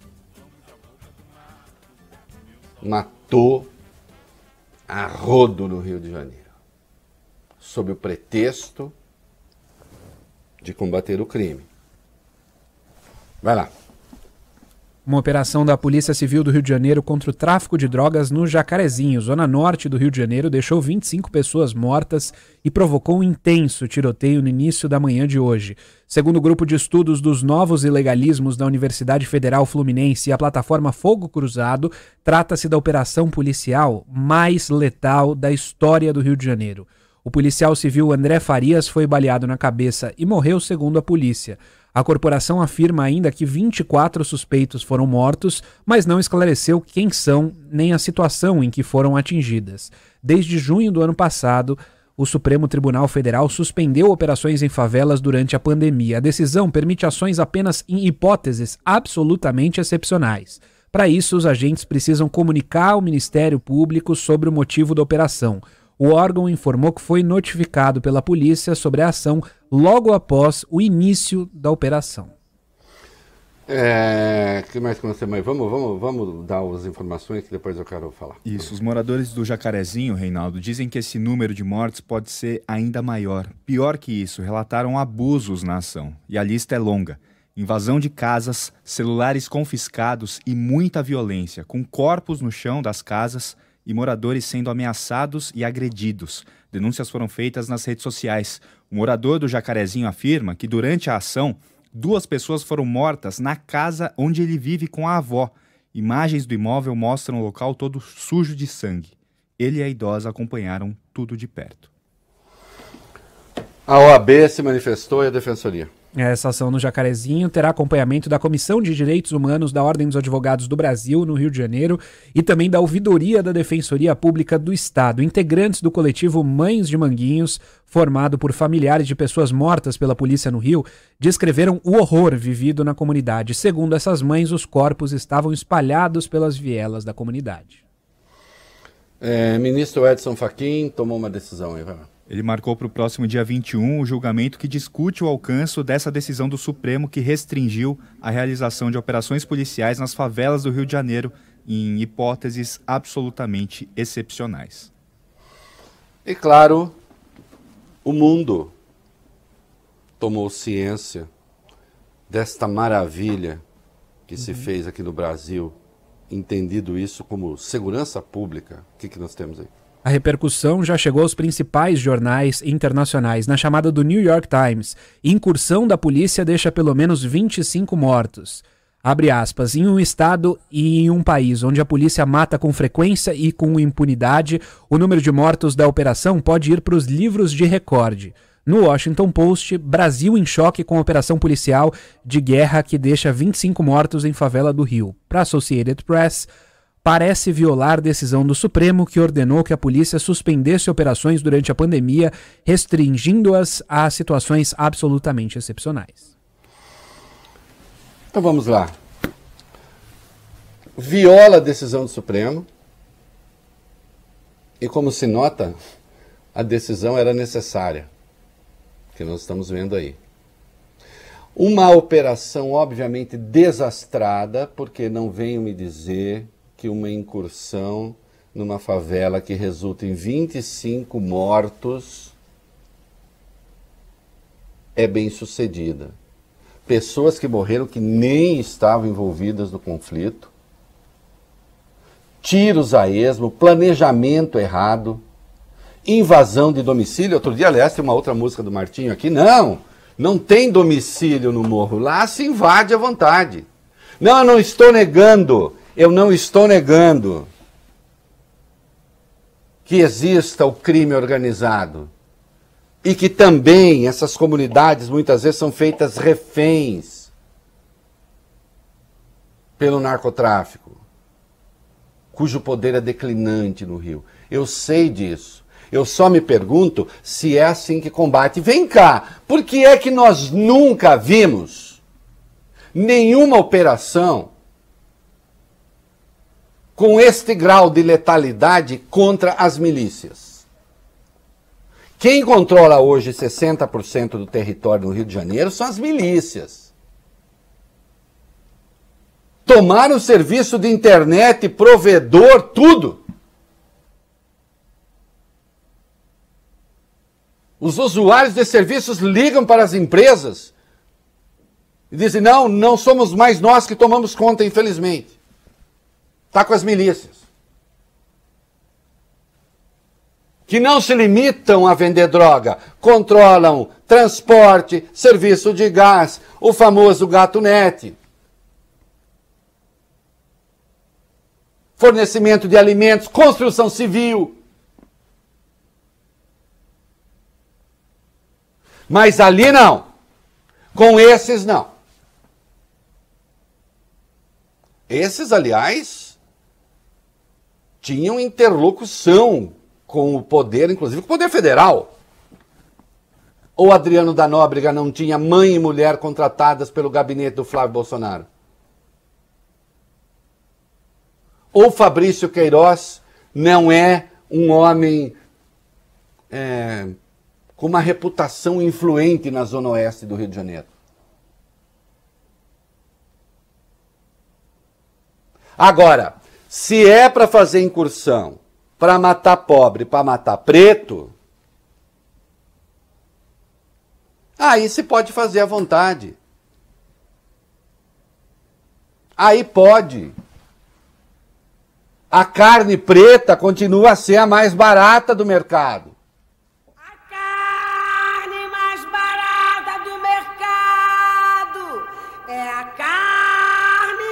matou a rodo no Rio de Janeiro, sob o pretexto de combater o crime. Vai lá. Uma operação da Polícia Civil do Rio de Janeiro contra o tráfico de drogas no Jacarezinho, zona norte do Rio de Janeiro, deixou vinte e cinco pessoas mortas e provocou um intenso tiroteio no início da manhã de hoje. Segundo o Grupo de Estudos dos Novos Ilegalismos da Universidade Federal Fluminense e a plataforma Fogo Cruzado, trata-se da operação policial mais letal da história do Rio de Janeiro. O policial civil André Farias foi baleado na cabeça e morreu, segundo a polícia. A corporação afirma ainda que vinte e quatro suspeitos foram mortos, mas não esclareceu quem são nem a situação em que foram atingidas. Desde junho do ano passado, o Supremo Tribunal Federal suspendeu operações em favelas durante a pandemia. A decisão permite ações apenas em hipóteses absolutamente excepcionais. Para isso, os agentes precisam comunicar ao Ministério Público sobre o motivo da operação. O órgão informou que foi notificado pela polícia sobre a ação logo após o início da operação. É, que mais que nós temos aí? Vamos, vamos, vamos dar as informações que depois eu quero falar. Isso, os moradores do Jacarezinho, Reinaldo, dizem que esse número de mortes pode ser ainda maior. Pior que isso, relataram abusos na ação. E a lista é longa. Invasão de casas, celulares confiscados e muita violência, com corpos no chão das casas e moradores sendo ameaçados e agredidos. Denúncias foram feitas nas redes sociais. O morador do Jacarezinho afirma que durante a ação, duas pessoas foram mortas na casa onde ele vive com a avó. Imagens do imóvel mostram o local todo sujo de sangue. Ele e a idosa acompanharam tudo de perto. A O A B se manifestou e a Defensoria. Essa ação no Jacarezinho terá acompanhamento da Comissão de Direitos Humanos da Ordem dos Advogados do Brasil, no Rio de Janeiro, e também da Ouvidoria da Defensoria Pública do Estado. Integrantes do coletivo Mães de Manguinhos, formado por familiares de pessoas mortas pela polícia no Rio, descreveram o horror vivido na comunidade. Segundo essas mães, os corpos estavam espalhados pelas vielas da comunidade. É, ministro Edson Fachin tomou uma decisão aí, vai lá. Ele marcou para o próximo dia vinte e um o julgamento que discute o alcance dessa decisão do Supremo que restringiu a realização de operações policiais nas favelas do Rio de Janeiro em hipóteses absolutamente excepcionais. E claro, o mundo tomou ciência desta maravilha que uhum. se fez aqui no Brasil, entendido isso como segurança pública. O que, que nós temos aí? A repercussão já chegou aos principais jornais internacionais. Na chamada do New York Times, incursão da polícia deixa pelo menos vinte e cinco mortos. Abre aspas, em um estado e em um país onde a polícia mata com frequência e com impunidade, o número de mortos da operação pode ir para os livros de recorde. No Washington Post, Brasil em choque com a operação policial de guerra que deixa vinte e cinco mortos em favela do Rio. Para Associated Press, parece violar decisão do Supremo que ordenou que a polícia suspendesse operações durante a pandemia, restringindo-as a situações absolutamente excepcionais. Então vamos lá. Viola a decisão do Supremo e, como se nota, a decisão era necessária, que nós estamos vendo aí. Uma operação obviamente desastrada, porque não venham me dizer que uma incursão numa favela que resulta em vinte e cinco mortos é bem sucedida. Pessoas que morreram que nem estavam envolvidas no conflito, tiros a esmo, planejamento errado, invasão de domicílio. Outro dia, aliás, tem uma outra música do Martinho aqui. Não, não tem domicílio no morro. Lá se invade à vontade. Não, eu não estou negando, eu não estou negando que exista o crime organizado. E que também essas comunidades muitas vezes são feitas reféns pelo narcotráfico, cujo poder é declinante no Rio. Eu sei disso. Eu só me pergunto se é assim que combate. Vem cá, por que é que nós nunca vimos nenhuma operação com este grau de letalidade contra as milícias? Quem controla hoje sessenta por cento do território no Rio de Janeiro são as milícias. Tomaram o serviço de internet, provedor, tudo. Os usuários de serviços ligam para as empresas e dizem, não, não somos mais nós que tomamos conta, infelizmente. Está com as milícias. Que não se limitam a vender droga, controlam transporte, serviço de gás, o famoso gato net, fornecimento de alimentos, construção civil. Mas ali não, com esses não. Esses, aliás, tinham interlocução com o poder, inclusive com o poder federal. Ou Adriano da Nóbrega não tinha mãe e mulher contratadas pelo gabinete do Flávio Bolsonaro? Ou Fabrício Queiroz não é um homem é, com uma reputação influente na Zona Oeste do Rio de Janeiro? Agora, se é para fazer incursão, para matar pobre, para matar preto, aí se pode fazer à vontade. Aí pode. A carne preta continua a ser a mais barata do mercado. A carne mais barata do mercado é a carne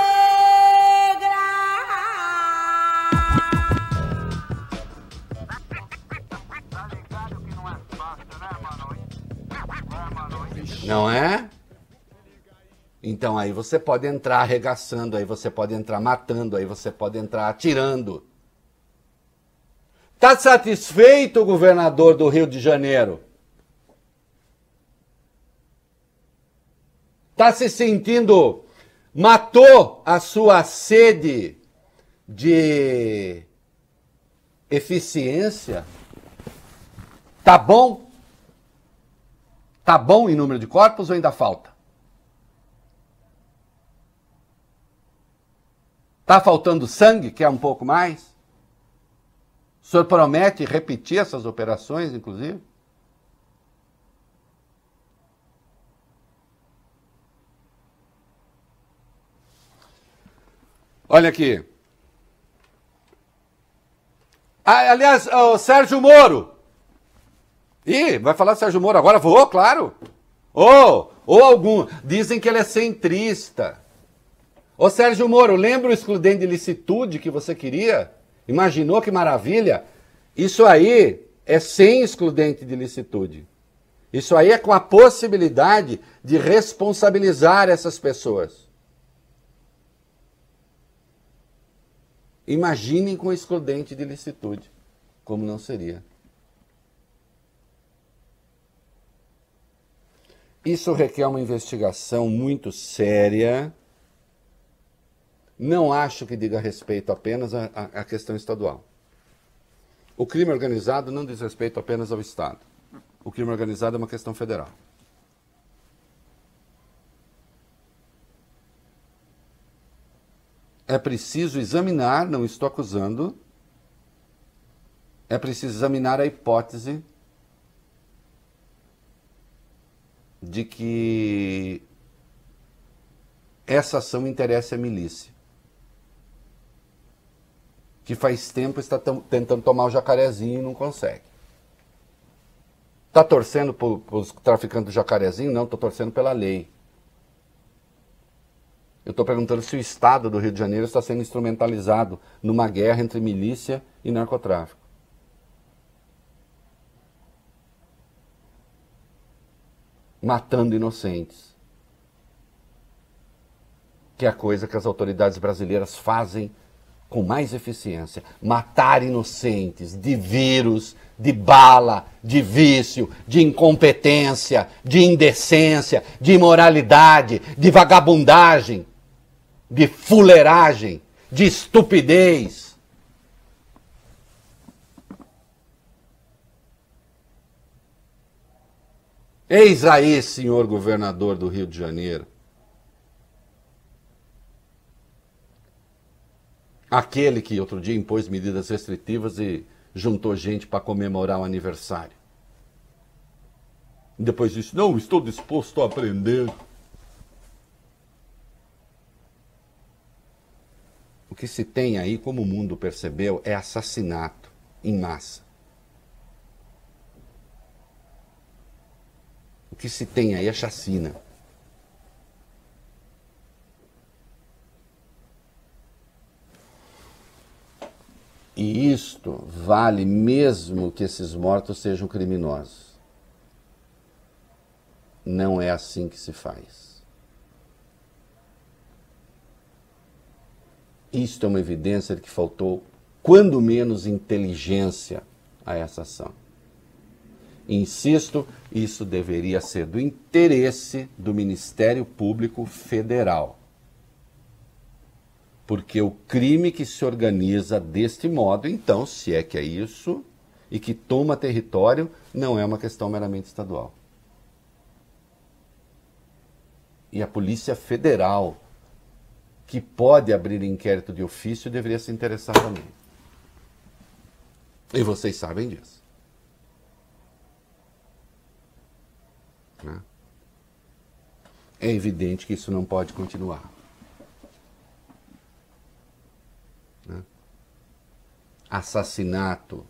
negra. Não é? Então aí você pode entrar arregaçando, aí você pode entrar matando, aí você pode entrar atirando. Está satisfeito o governador do Rio de Janeiro? Está se sentindo... Matou a sua sede de eficiência? Tá bom? Tá bom em número de corpos ou ainda falta? Está faltando sangue, quer um pouco mais? O senhor promete repetir essas operações, inclusive? Olha aqui. Ah, aliás, o Sérgio Moro. Ih, vai falar Sérgio Moro agora? Vou, claro. Ou, ou algum. Dizem que ele é centrista. Ô Sérgio Moro, lembra o excludente de licitude que você queria? Imaginou que maravilha? Isso aí é sem excludente de licitude. Isso aí é com a possibilidade de responsabilizar essas pessoas. Imaginem com excludente de licitude, como não seria. Isso requer uma investigação muito séria. Não acho que diga respeito apenas à, à questão estadual. O crime organizado não diz respeito apenas ao Estado. O crime organizado é uma questão federal. É preciso examinar, não estou acusando, é preciso examinar a hipótese de que essa ação interessa a milícia, que faz tempo está tentando tomar o jacarezinho e não consegue. Está torcendo para os traficantes do jacarezinho? Não, estou torcendo pela lei. Eu estou perguntando se o Estado do Rio de Janeiro está sendo instrumentalizado numa guerra entre milícia e narcotráfico. Matando inocentes. Que é a coisa que as autoridades brasileiras fazem com mais eficiência. Matar inocentes de vírus, de bala, de vício, de incompetência, de indecência, de imoralidade, de vagabundagem, de fuleiragem, de estupidez. Eis aí, senhor governador do Rio de Janeiro, aquele que outro dia impôs medidas restritivas e juntou gente para comemorar o aniversário. Depois disse, não, estou disposto a aprender. O que se tem aí, como o mundo percebeu, é assassinato em massa. O que se tem aí é chacina. E isto vale mesmo que esses mortos sejam criminosos. Não é assim que se faz. Isto é uma evidência de que faltou, quando menos, inteligência a essa ação. Insisto, isso deveria ser do interesse do Ministério Público Federal. Porque o crime que se organiza deste modo, então, se é que é isso, e que toma território, não é uma questão meramente estadual. E a Polícia Federal, que pode abrir inquérito de ofício, deveria se interessar também. E vocês sabem disso. Né? É evidente que isso não pode continuar. Né? Assassinato,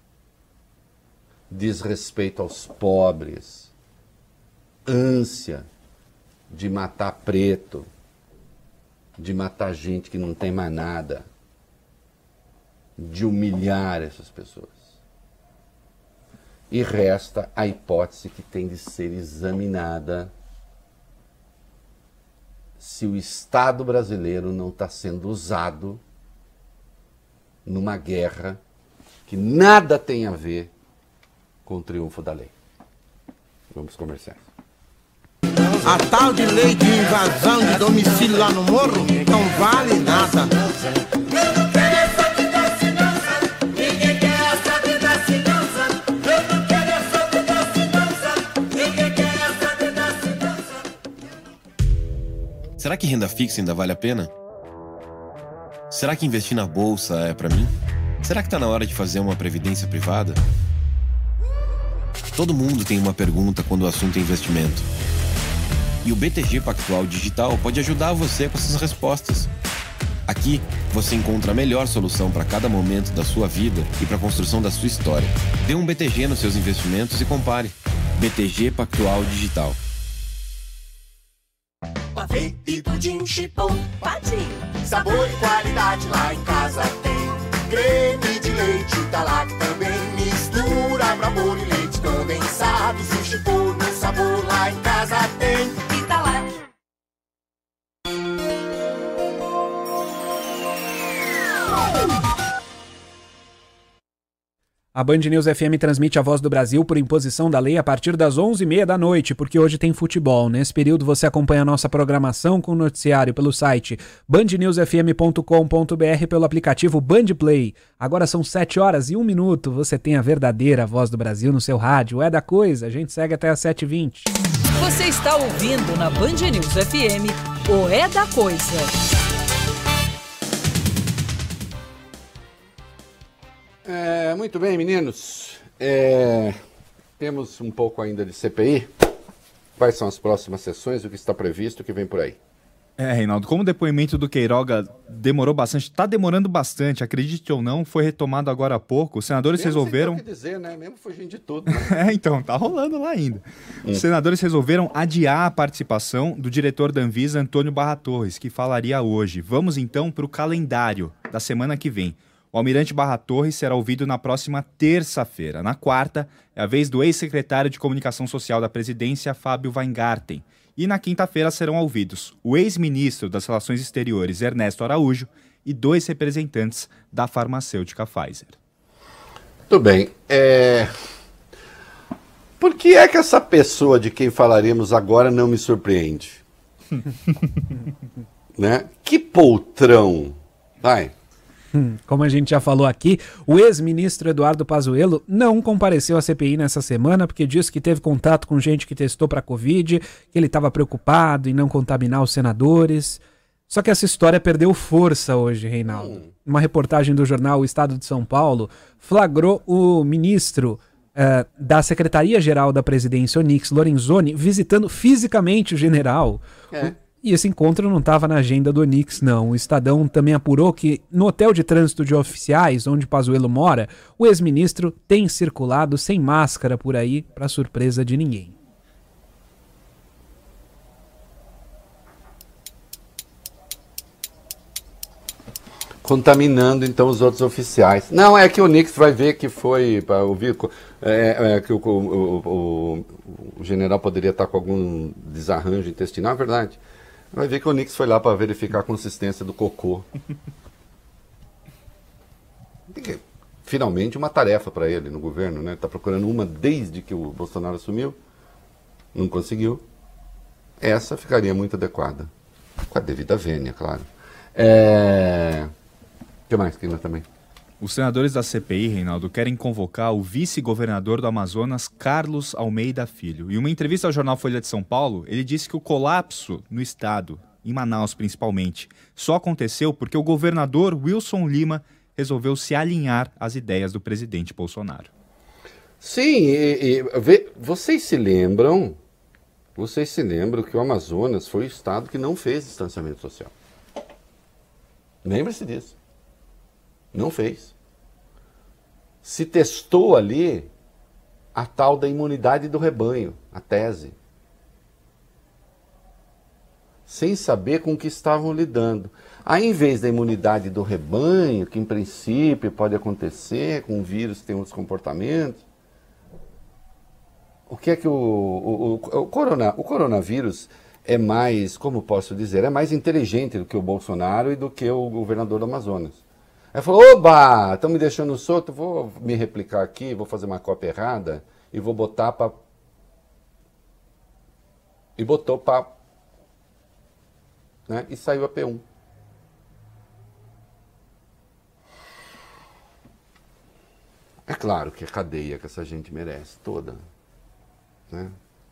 desrespeito aos pobres, ânsia de matar preto, de matar gente que não tem mais nada, de humilhar essas pessoas. E resta a hipótese que tem de ser examinada se o Estado brasileiro não está sendo usado numa guerra que nada tem a ver com o triunfo da lei. Vamos começar. A tal de lei de invasão de domicílio lá no morro não vale nada. Será que renda fixa ainda vale a pena? Será que investir na bolsa é pra mim? Será que tá na hora de fazer uma previdência privada? Todo mundo tem uma pergunta quando o assunto é investimento. E o B T G Pactual Digital pode ajudar você com essas respostas. Aqui você encontra a melhor solução para cada momento da sua vida e para a construção da sua história. Dê um B T G nos seus investimentos e compare. B T G Pactual Digital. Pavê e pudim chipom. Patim. Sabor e qualidade lá em casa tem. Creme de leite Italac também. Mistura pra bolo e leite condensado. Se o chipom no sabor lá em casa tem. Italac. A Band News F M transmite a Voz do Brasil por imposição da lei a partir das onze e meia da noite, porque hoje tem futebol. Nesse período você acompanha a nossa programação com o noticiário pelo site band news f m ponto com ponto b r pelo aplicativo Band Play. Agora são sete horas e um minuto. Você tem a verdadeira Voz do Brasil no seu rádio. É da coisa. A gente segue até às sete e vinte. Você está ouvindo na Band News F M o É da Coisa. É, muito bem, meninos. É, temos um pouco ainda de C P I. Quais são as próximas sessões, o que está previsto, o que vem por aí? É, Reinaldo, como o depoimento do Queiroga demorou bastante, está demorando bastante, acredite ou não, foi retomado agora há pouco, os senadores Mesmo resolveram... Sem ter o que dizer, né? Mesmo fugindo de tudo. Né? É, então, tá rolando lá ainda. Hum. Os senadores resolveram adiar a participação do diretor da Anvisa, Antônio Barra Torres, que falaria hoje. Vamos então para o calendário da semana que vem. O almirante Barra Torres será ouvido na próxima terça-feira. Na quarta, é a vez do ex-secretário de Comunicação Social da Presidência, Fábio Weingarten. E na quinta-feira serão ouvidos o ex-ministro das Relações Exteriores, Ernesto Araújo, e dois representantes da farmacêutica Pfizer. Muito bem. É... Por que é que essa pessoa de quem falaremos agora não me surpreende? Né? Que poltrão. Vai. Como a gente já falou aqui, o ex-ministro Eduardo Pazuello não compareceu à C P I nessa semana porque disse que teve contato com gente que testou para Covid, que ele estava preocupado em não contaminar os senadores. Só que essa história perdeu força hoje, Reinaldo. Hum. Uma reportagem do jornal O Estado de São Paulo flagrou o ministro uh, da Secretaria-Geral da Presidência, Onyx Lorenzoni, visitando fisicamente o general. É. E esse encontro não estava na agenda do Onyx, não. O Estadão também apurou que no hotel de trânsito de oficiais, onde Pazuello mora, o ex-ministro tem circulado sem máscara por aí, para surpresa de ninguém. Contaminando, então, os outros oficiais. Não, é que o Onyx vai ver que foi para ouvir... É, é, que o, o, o, o general poderia estar com algum desarranjo intestinal, é verdade. Vai ver que o Onyx foi lá para verificar a consistência do cocô. Finalmente uma tarefa para ele no governo, né? Está procurando uma desde que o Bolsonaro assumiu. Não conseguiu. Essa ficaria muito adequada. Com a devida vênia, claro. É... O que mais, Kina, também? Os senadores da C P I, Reinaldo, querem convocar o vice-governador do Amazonas, Carlos Almeida Filho. Em uma entrevista ao jornal Folha de São Paulo, ele disse que o colapso no estado, em Manaus principalmente, só aconteceu porque o governador Wilson Lima resolveu se alinhar às ideias do presidente Bolsonaro. Sim, e, e, vê, vocês se lembram, vocês se lembram que o Amazonas foi o estado que não fez distanciamento social. Lembre-se disso. Não fez. Se testou ali a tal da imunidade do rebanho, a tese. Sem saber com o que estavam lidando. Aí, em vez da imunidade do rebanho, que em princípio pode acontecer com o vírus que tem outros comportamentos, o que é que o, o, o, o, corona, o coronavírus é mais, como posso dizer, é mais inteligente do que o Bolsonaro e do que o governador do Amazonas. Aí falou, oba, estão me deixando solto, vou me replicar aqui, vou fazer uma cópia errada e vou botar para... E botou para... Né? E saiu a P um. É claro que a cadeia que essa gente merece, toda. Né?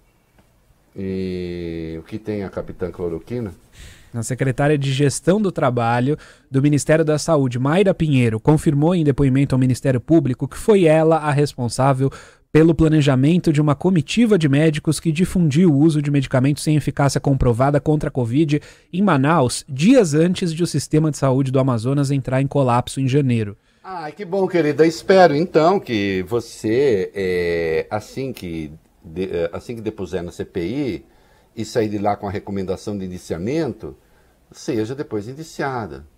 E o que tem a capitã Cloroquina? A secretária de Gestão do Trabalho do Ministério da Saúde, Mayra Pinheiro, confirmou em depoimento ao Ministério Público que foi ela a responsável pelo planejamento de uma comitiva de médicos que difundiu o uso de medicamentos sem eficácia comprovada contra a Covid em Manaus, dias antes de o sistema de saúde do Amazonas entrar em colapso em janeiro. Ah, que bom, querida. Espero, então, que você, é, assim, que de, assim que depuser na C P I, e sair de lá com a recomendação de indiciamento, seja depois indiciada,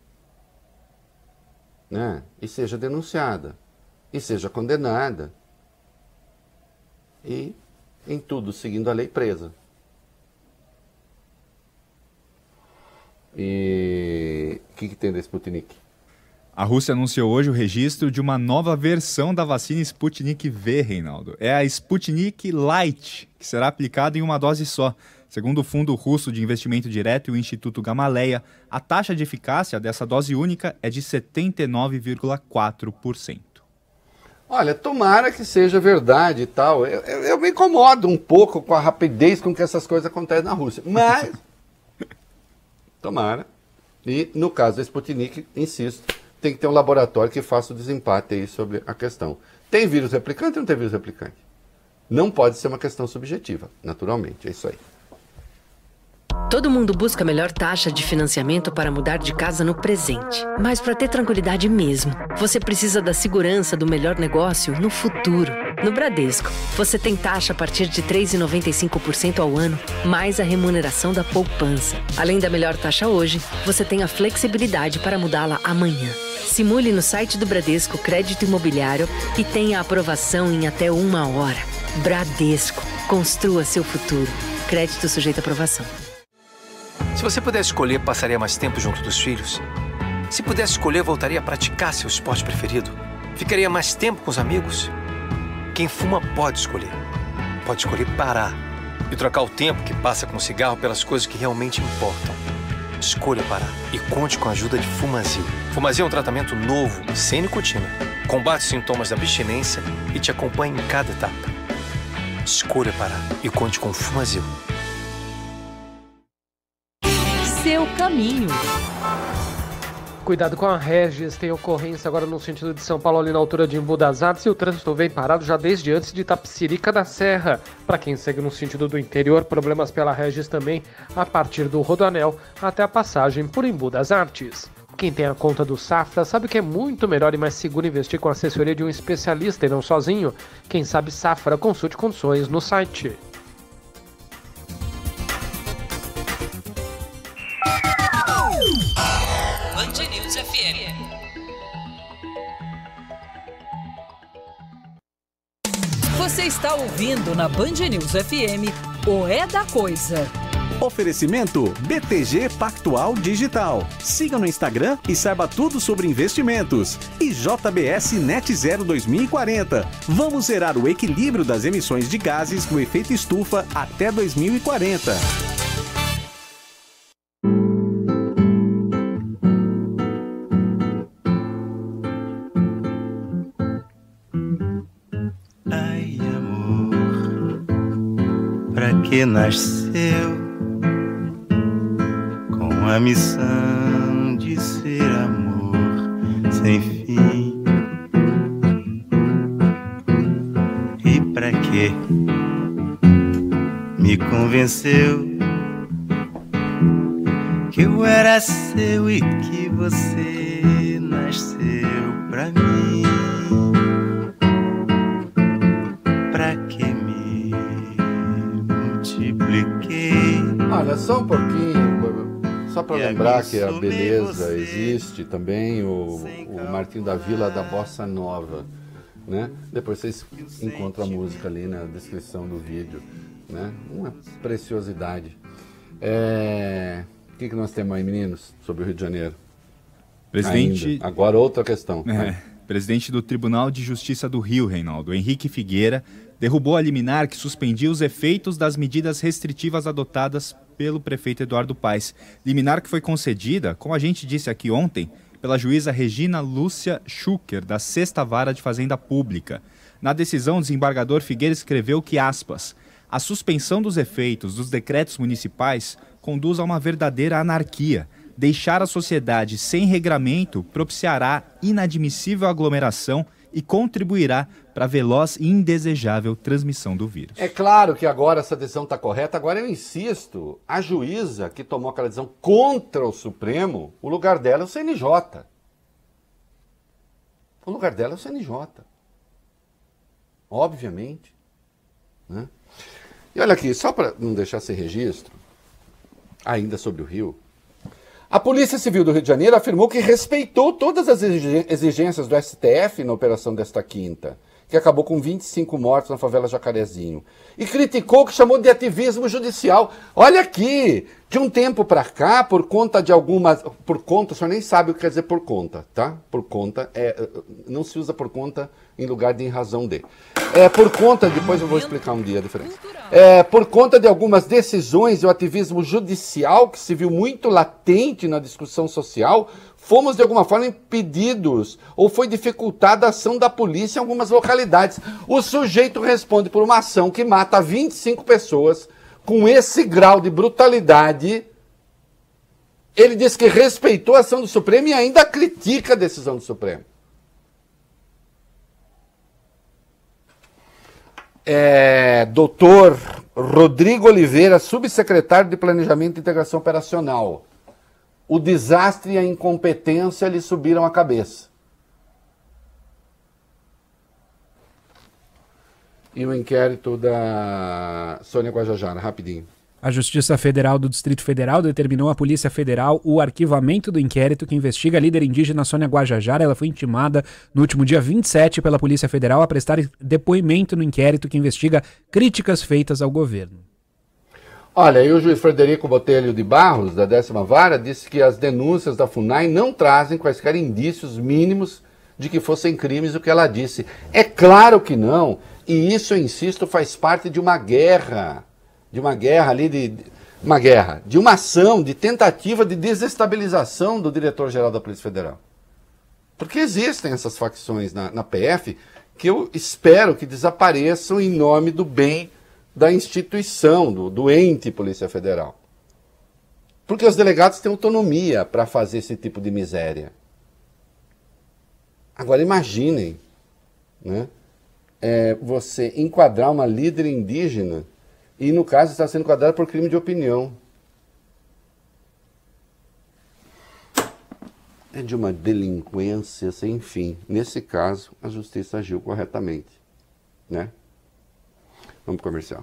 né? E seja denunciada, e seja condenada, e em tudo seguindo a lei presa. E o que, que tem da Sputnik? A Rússia anunciou hoje o registro de uma nova versão da vacina Sputnik V, Reinaldo. É a Sputnik Light, que será aplicada em uma dose só. Segundo o Fundo Russo de Investimento Direto e o Instituto Gamaleya, a taxa de eficácia dessa dose única é de setenta e nove vírgula quatro por cento. Olha, tomara que seja verdade e tal. Eu, eu, eu me incomodo um pouco com a rapidez com que essas coisas acontecem na Rússia. Mas, tomara. E, no caso da Sputnik, insisto, tem que ter um laboratório que faça o desempate aí sobre a questão. Tem vírus replicante ou não tem vírus replicante? Não pode ser uma questão subjetiva, naturalmente, é isso aí. Todo mundo busca a melhor taxa de financiamento para mudar de casa no presente. Mas para ter tranquilidade mesmo, você precisa da segurança do melhor negócio no futuro. No Bradesco, você tem taxa a partir de três vírgula noventa e cinco por cento ao ano, mais a remuneração da poupança. Além da melhor taxa hoje, você tem a flexibilidade para mudá-la amanhã. Simule no site do Bradesco Crédito Imobiliário e tenha a aprovação em até uma hora. Bradesco. Construa seu futuro. Crédito sujeito à aprovação. Se você pudesse escolher, passaria mais tempo junto dos filhos? Se pudesse escolher, voltaria a praticar seu esporte preferido? Ficaria mais tempo com os amigos? Quem fuma pode escolher. Pode escolher parar e trocar o tempo que passa com o cigarro pelas coisas que realmente importam. Escolha parar e conte com a ajuda de Fumazil. Fumazil é um tratamento novo, sem nicotina. Combate os sintomas da abstinência e te acompanha em cada etapa. Escolha parar e conte com Fumazil. Seu caminho. Cuidado com a Regis, tem ocorrência agora no sentido de São Paulo, ali na altura de Embu das Artes, e o trânsito vem parado já desde antes de Itapecerica da Serra. Para quem segue no sentido do interior, problemas pela Regis também a partir do Rodoanel até a passagem por Embu das Artes. Quem tem a conta do Safra sabe que é muito melhor e mais seguro investir com a assessoria de um especialista e não sozinho. Quem sabe Safra, consulte condições no site. Band News F M. Você está ouvindo na Band News F M o É da Coisa. Oferecimento B T G Pactual Digital. Siga no Instagram e saiba tudo sobre investimentos. E J B S Net Zero dois mil e quarenta. Vamos zerar o equilíbrio das emissões de gases do efeito estufa até dois mil e quarenta. Ai, amor, pra que nasceu? Com a missão de ser amor sem fim. E pra que me convenceu que eu era seu e que você nasceu pra mim? Pra que me multipliquei? Olha, só um pouquinho, só para lembrar que a beleza existe também, o, o Martinho da Vila da Bossa Nova, né? Depois vocês encontram a música ali na descrição do vídeo, né? Uma preciosidade. É... O que, que nós temos aí, meninos, sobre o Rio de Janeiro? Presidente... Ainda. Agora outra questão. É. Né? Presidente do Tribunal de Justiça do Rio, Reinaldo, Henrique Figueira, derrubou a liminar que suspendia os efeitos das medidas restritivas adotadas pelo prefeito Eduardo Paes. Liminar que foi concedida, como a gente disse aqui ontem, pela juíza Regina Lúcia Schucker, da Sexta Vara de Fazenda Pública. Na decisão, o desembargador Figueira escreveu que, aspas, a suspensão dos efeitos dos decretos municipais conduz a uma verdadeira anarquia. Deixar a sociedade sem regramento propiciará inadmissível aglomeração e contribuirá para a veloz e indesejável transmissão do vírus. É claro que agora essa decisão está correta. Agora eu insisto, a juíza que tomou aquela decisão contra o Supremo, o lugar dela é o C N J. O lugar dela é o C N J. Obviamente. Né? E olha aqui, só para não deixar sem registro, ainda sobre o Rio, a Polícia Civil do Rio de Janeiro afirmou que respeitou todas as exigências do S T F na operação desta quinta, que acabou com vinte e cinco mortos na favela Jacarezinho. E criticou o que chamou de ativismo judicial. Olha aqui, de um tempo para cá, por conta de algumas... Por conta, o senhor nem sabe o que quer dizer por conta, tá? Por conta, é, não se usa por conta em lugar de em razão de. É por conta, depois eu vou explicar um dia a diferença. É, por conta de algumas decisões e o ativismo judicial, que se viu muito latente na discussão social, fomos de alguma forma impedidos ou foi dificultada a ação da polícia em algumas localidades. O sujeito responde por uma ação que mata vinte e cinco pessoas com esse grau de brutalidade. Ele diz que respeitou a ação do Supremo e ainda critica a decisão do Supremo. É, doutor Rodrigo Oliveira, subsecretário de Planejamento e Integração Operacional. O desastre e a incompetência lhe subiram a cabeça. E o inquérito da Sônia Guajajara, rapidinho. A Justiça Federal do Distrito Federal determinou à Polícia Federal o arquivamento do inquérito que investiga a líder indígena Sônia Guajajara. Ela foi intimada no último dia vinte e sete pela Polícia Federal a prestar depoimento no inquérito que investiga críticas feitas ao governo. Olha, e o juiz Frederico Botelho de Barros, da décima Vara, disse que as denúncias da FUNAI não trazem quaisquer indícios mínimos de que fossem crimes o que ela disse. É claro que não, e isso, eu insisto, faz parte de uma guerra. De uma guerra ali, de, de uma guerra, de uma ação, de tentativa de desestabilização do diretor-geral da Polícia Federal. Porque existem essas facções na, na P F que eu espero que desapareçam em nome do bem da instituição, do, do ente Polícia Federal. Porque os delegados têm autonomia para fazer esse tipo de miséria. Agora imaginem, né, é, você enquadrar uma líder indígena e, no caso, está sendo enquadrado por crime de opinião. É de uma delinquência sem fim. Nesse caso, a justiça agiu corretamente, né? Vamos pro comercial.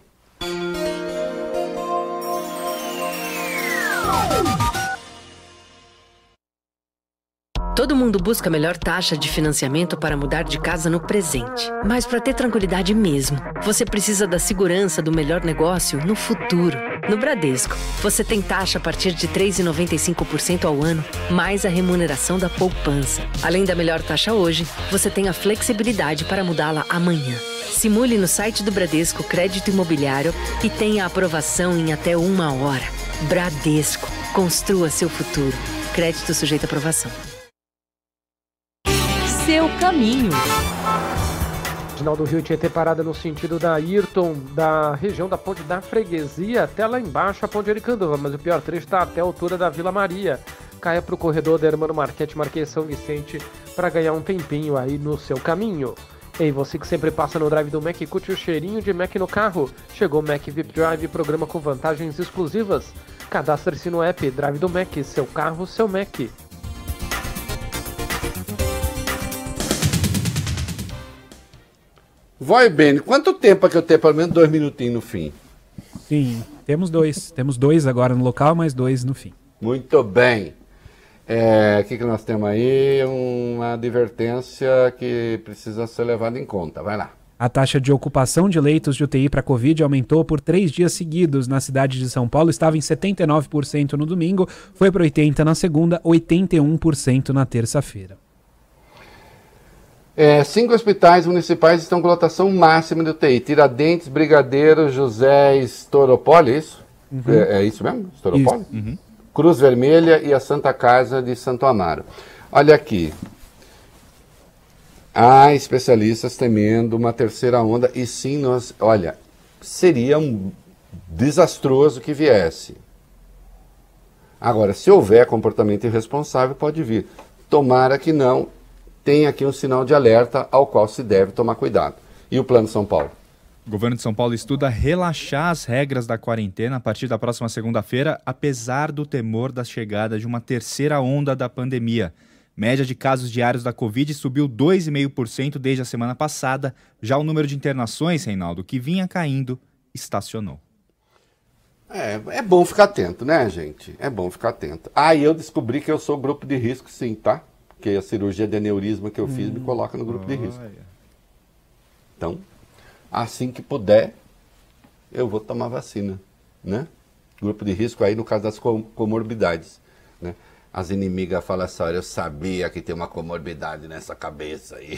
Todo mundo busca a melhor taxa de financiamento para mudar de casa no presente. Mas para ter tranquilidade mesmo, você precisa da segurança do melhor negócio no futuro. No Bradesco, você tem taxa a partir de três vírgula noventa e cinco por cento ao ano, mais a remuneração da poupança. Além da melhor taxa hoje, você tem a flexibilidade para mudá-la amanhã. Simule no site do Bradesco Crédito Imobiliário e tenha a aprovação em até uma hora. Bradesco. Construa seu futuro. Crédito sujeito à aprovação. Seu caminho. Final do Rio Tietê parada no sentido da Ayrton, da região da Ponte da Freguesia até lá embaixo a Ponte Aricanduva, mas o pior trecho está até a altura da Vila Maria. Caia para o corredor da Hermano Marquete, Marquês São Vicente, para ganhar um tempinho aí no seu caminho. Ei, você que sempre passa no drive do Mac e curte o cheirinho de Mac no carro. Chegou o Mac V I P Drive, programa com vantagens exclusivas. Cadastre-se no app Drive do Mac, seu carro, seu Mac. Vai, Ben, quanto tempo é que eu tenho? Pelo menos dois minutinhos no fim. Sim, temos dois. Temos dois agora no local, mais dois no fim. Muito bem. É, o que, que nós temos aí? Uma advertência que precisa ser levada em conta. Vai lá. A taxa de ocupação de leitos de U T I para Covid aumentou por três dias seguidos na cidade de São Paulo. Estava em setenta e nove por cento no domingo, foi para oitenta por cento na segunda, oitenta e um por cento na terça-feira. É, cinco hospitais municipais estão com lotação máxima de U T I. Tiradentes, Brigadeiro, José Stauropoli, é isso? Uhum. É, é isso mesmo? Stauropoli? Isso. Uhum. Cruz Vermelha e a Santa Casa de Santo Amaro. Olha aqui. Há especialistas temendo uma terceira onda e sim, nós, olha, seria um desastroso que viesse. Agora, se houver comportamento irresponsável, pode vir. Tomara que não. Tem aqui um sinal de alerta ao qual se deve tomar cuidado. E o Plano São Paulo? O governo de São Paulo estuda relaxar as regras da quarentena a partir da próxima segunda-feira, apesar do temor da chegada de uma terceira onda da pandemia. Média de casos diários da Covid subiu dois vírgula cinco por cento desde a semana passada. Já o número de internações, Reinaldo, que vinha caindo, estacionou. É, é bom ficar atento, né, gente? É bom ficar atento. Ah, e eu descobri que eu sou grupo de risco, sim, tá? Porque a cirurgia de aneurisma que eu fiz hum, me coloca no grupo olha. de risco. Então, assim que puder, eu vou tomar vacina, né? Grupo de risco aí no caso das comorbidades, né? As inimigas falam assim, olha, eu sabia que tem uma comorbidade nessa cabeça aí.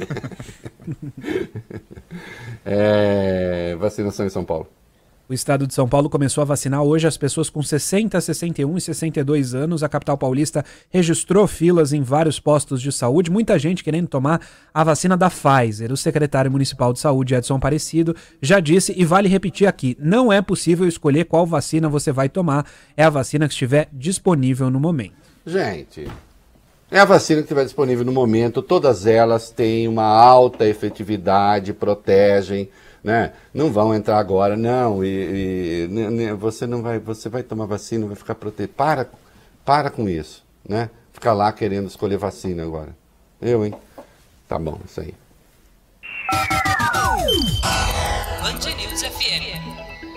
é, vacinação em São Paulo. O estado de São Paulo começou a vacinar hoje as pessoas com sessenta, sessenta e um e sessenta e dois anos. A capital paulista registrou filas em vários postos de saúde. Muita gente querendo tomar a vacina da Pfizer. O secretário municipal de saúde, Edson Aparecido, já disse, e vale repetir aqui, não é possível escolher qual vacina você vai tomar. É a vacina que estiver disponível no momento. Gente, é a vacina que estiver disponível no momento. Todas elas têm uma alta efetividade, protegem, né? Não vão entrar agora, não, e, e você não vai, você vai tomar vacina, vai ficar protegido. Para, para com isso, né? Ficar lá querendo escolher vacina agora. Eu, hein? Tá bom, isso aí. Band News F M.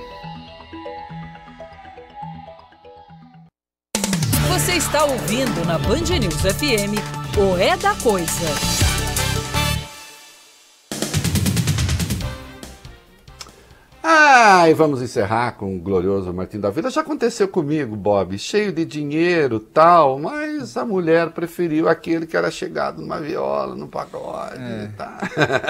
Você está ouvindo na Band News F M o É da Coisa. Ah, e vamos encerrar com o glorioso Martim da Vila. Já aconteceu comigo, Bob, cheio de dinheiro tal, mas a mulher preferiu aquele que era chegado numa viola, no pagode. É. Tá.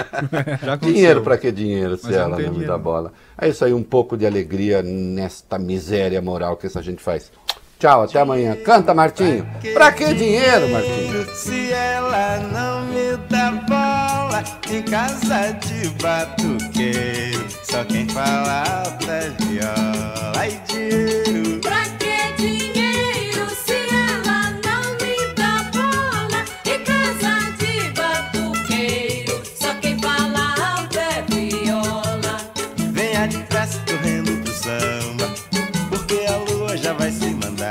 Dinheiro pra que dinheiro, se ela não me dá bola? É isso aí, um pouco de alegria nesta miséria moral que essa gente faz. Tchau, até amanhã. Canta, Martinho. Pra que dinheiro, Martinho? Se ela não me dá bola em casa de batuqueiro, só quem fala alto é viola e dinheiro. Pra que dinheiro se ela não me dá bola em casa de batuqueiro, só quem fala alto é viola. Venha depressa correndo pro samba, porque a lua já vai se mandar.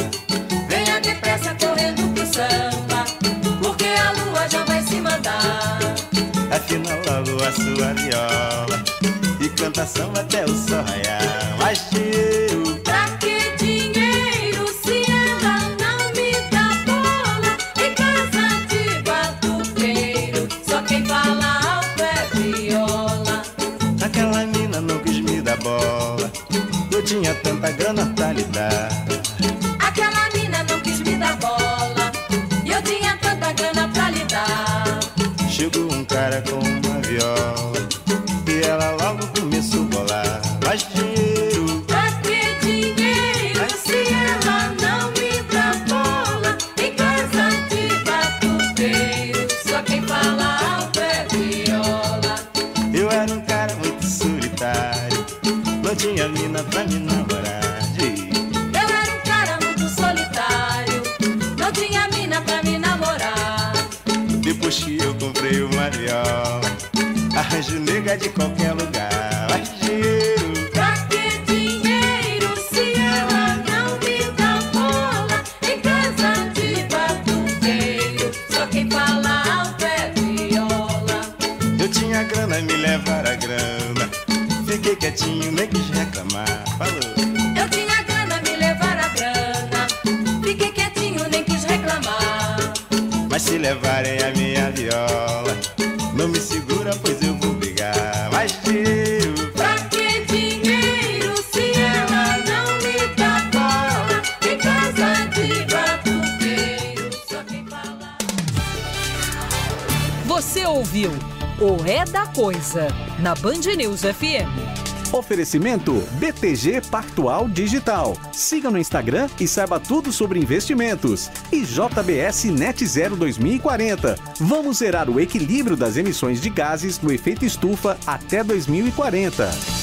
Venha depressa correndo pro samba, porque a lua já vai se mandar. Afina logo a sua viola e canta samba até o sol raiar. Mas dinheiro, pra que dinheiro se ela não me dá bola em casa de batuqueiro, só quem fala alto é viola. Aquela mina não quis me dar bola, eu tinha tanta grana pra lhe dar. Aquela mina não quis me dar bola, eu tinha tanta grana pra lhe dar. Chegou um cara com uma viola e ela logo começou a bolar. Mas dinheiro, pra que dinheiro se ela não me dá bola em casa de batuqueiro, só quem fala alto é viola. eu era um cara muito solitário, não tinha mina pra me namorar. Eu era um cara muito solitário, não tinha mina pra me namorar. Depois que eu comprei uma viola, arranjo nega de qualquer lugar. Mas dinheiro, pra que dinheiro se ela não me dá bola em casa de batuqueiro, só quem fala alto é viola. eu tinha grana, me levaram a grana, fiquei quietinho, nem quis reclamar. Falou. Eu tinha grana, me levaram a grana, fiquei quietinho, nem quis reclamar. Mas se levarem a minha viola, não me segura, pois eu vou brigar. Mas dinheiro, pra que dinheiro se ela não me dá bola em casa de batuqueiro, só quem fala. Você ouviu o É da Coisa na Band News F M. Oferecimento B T G Pactual Digital. Siga no Instagram e saiba tudo sobre investimentos. E J B S Net Zero dois mil e quarenta. Vamos zerar o equilíbrio das emissões de gases do efeito estufa até dois mil e quarenta.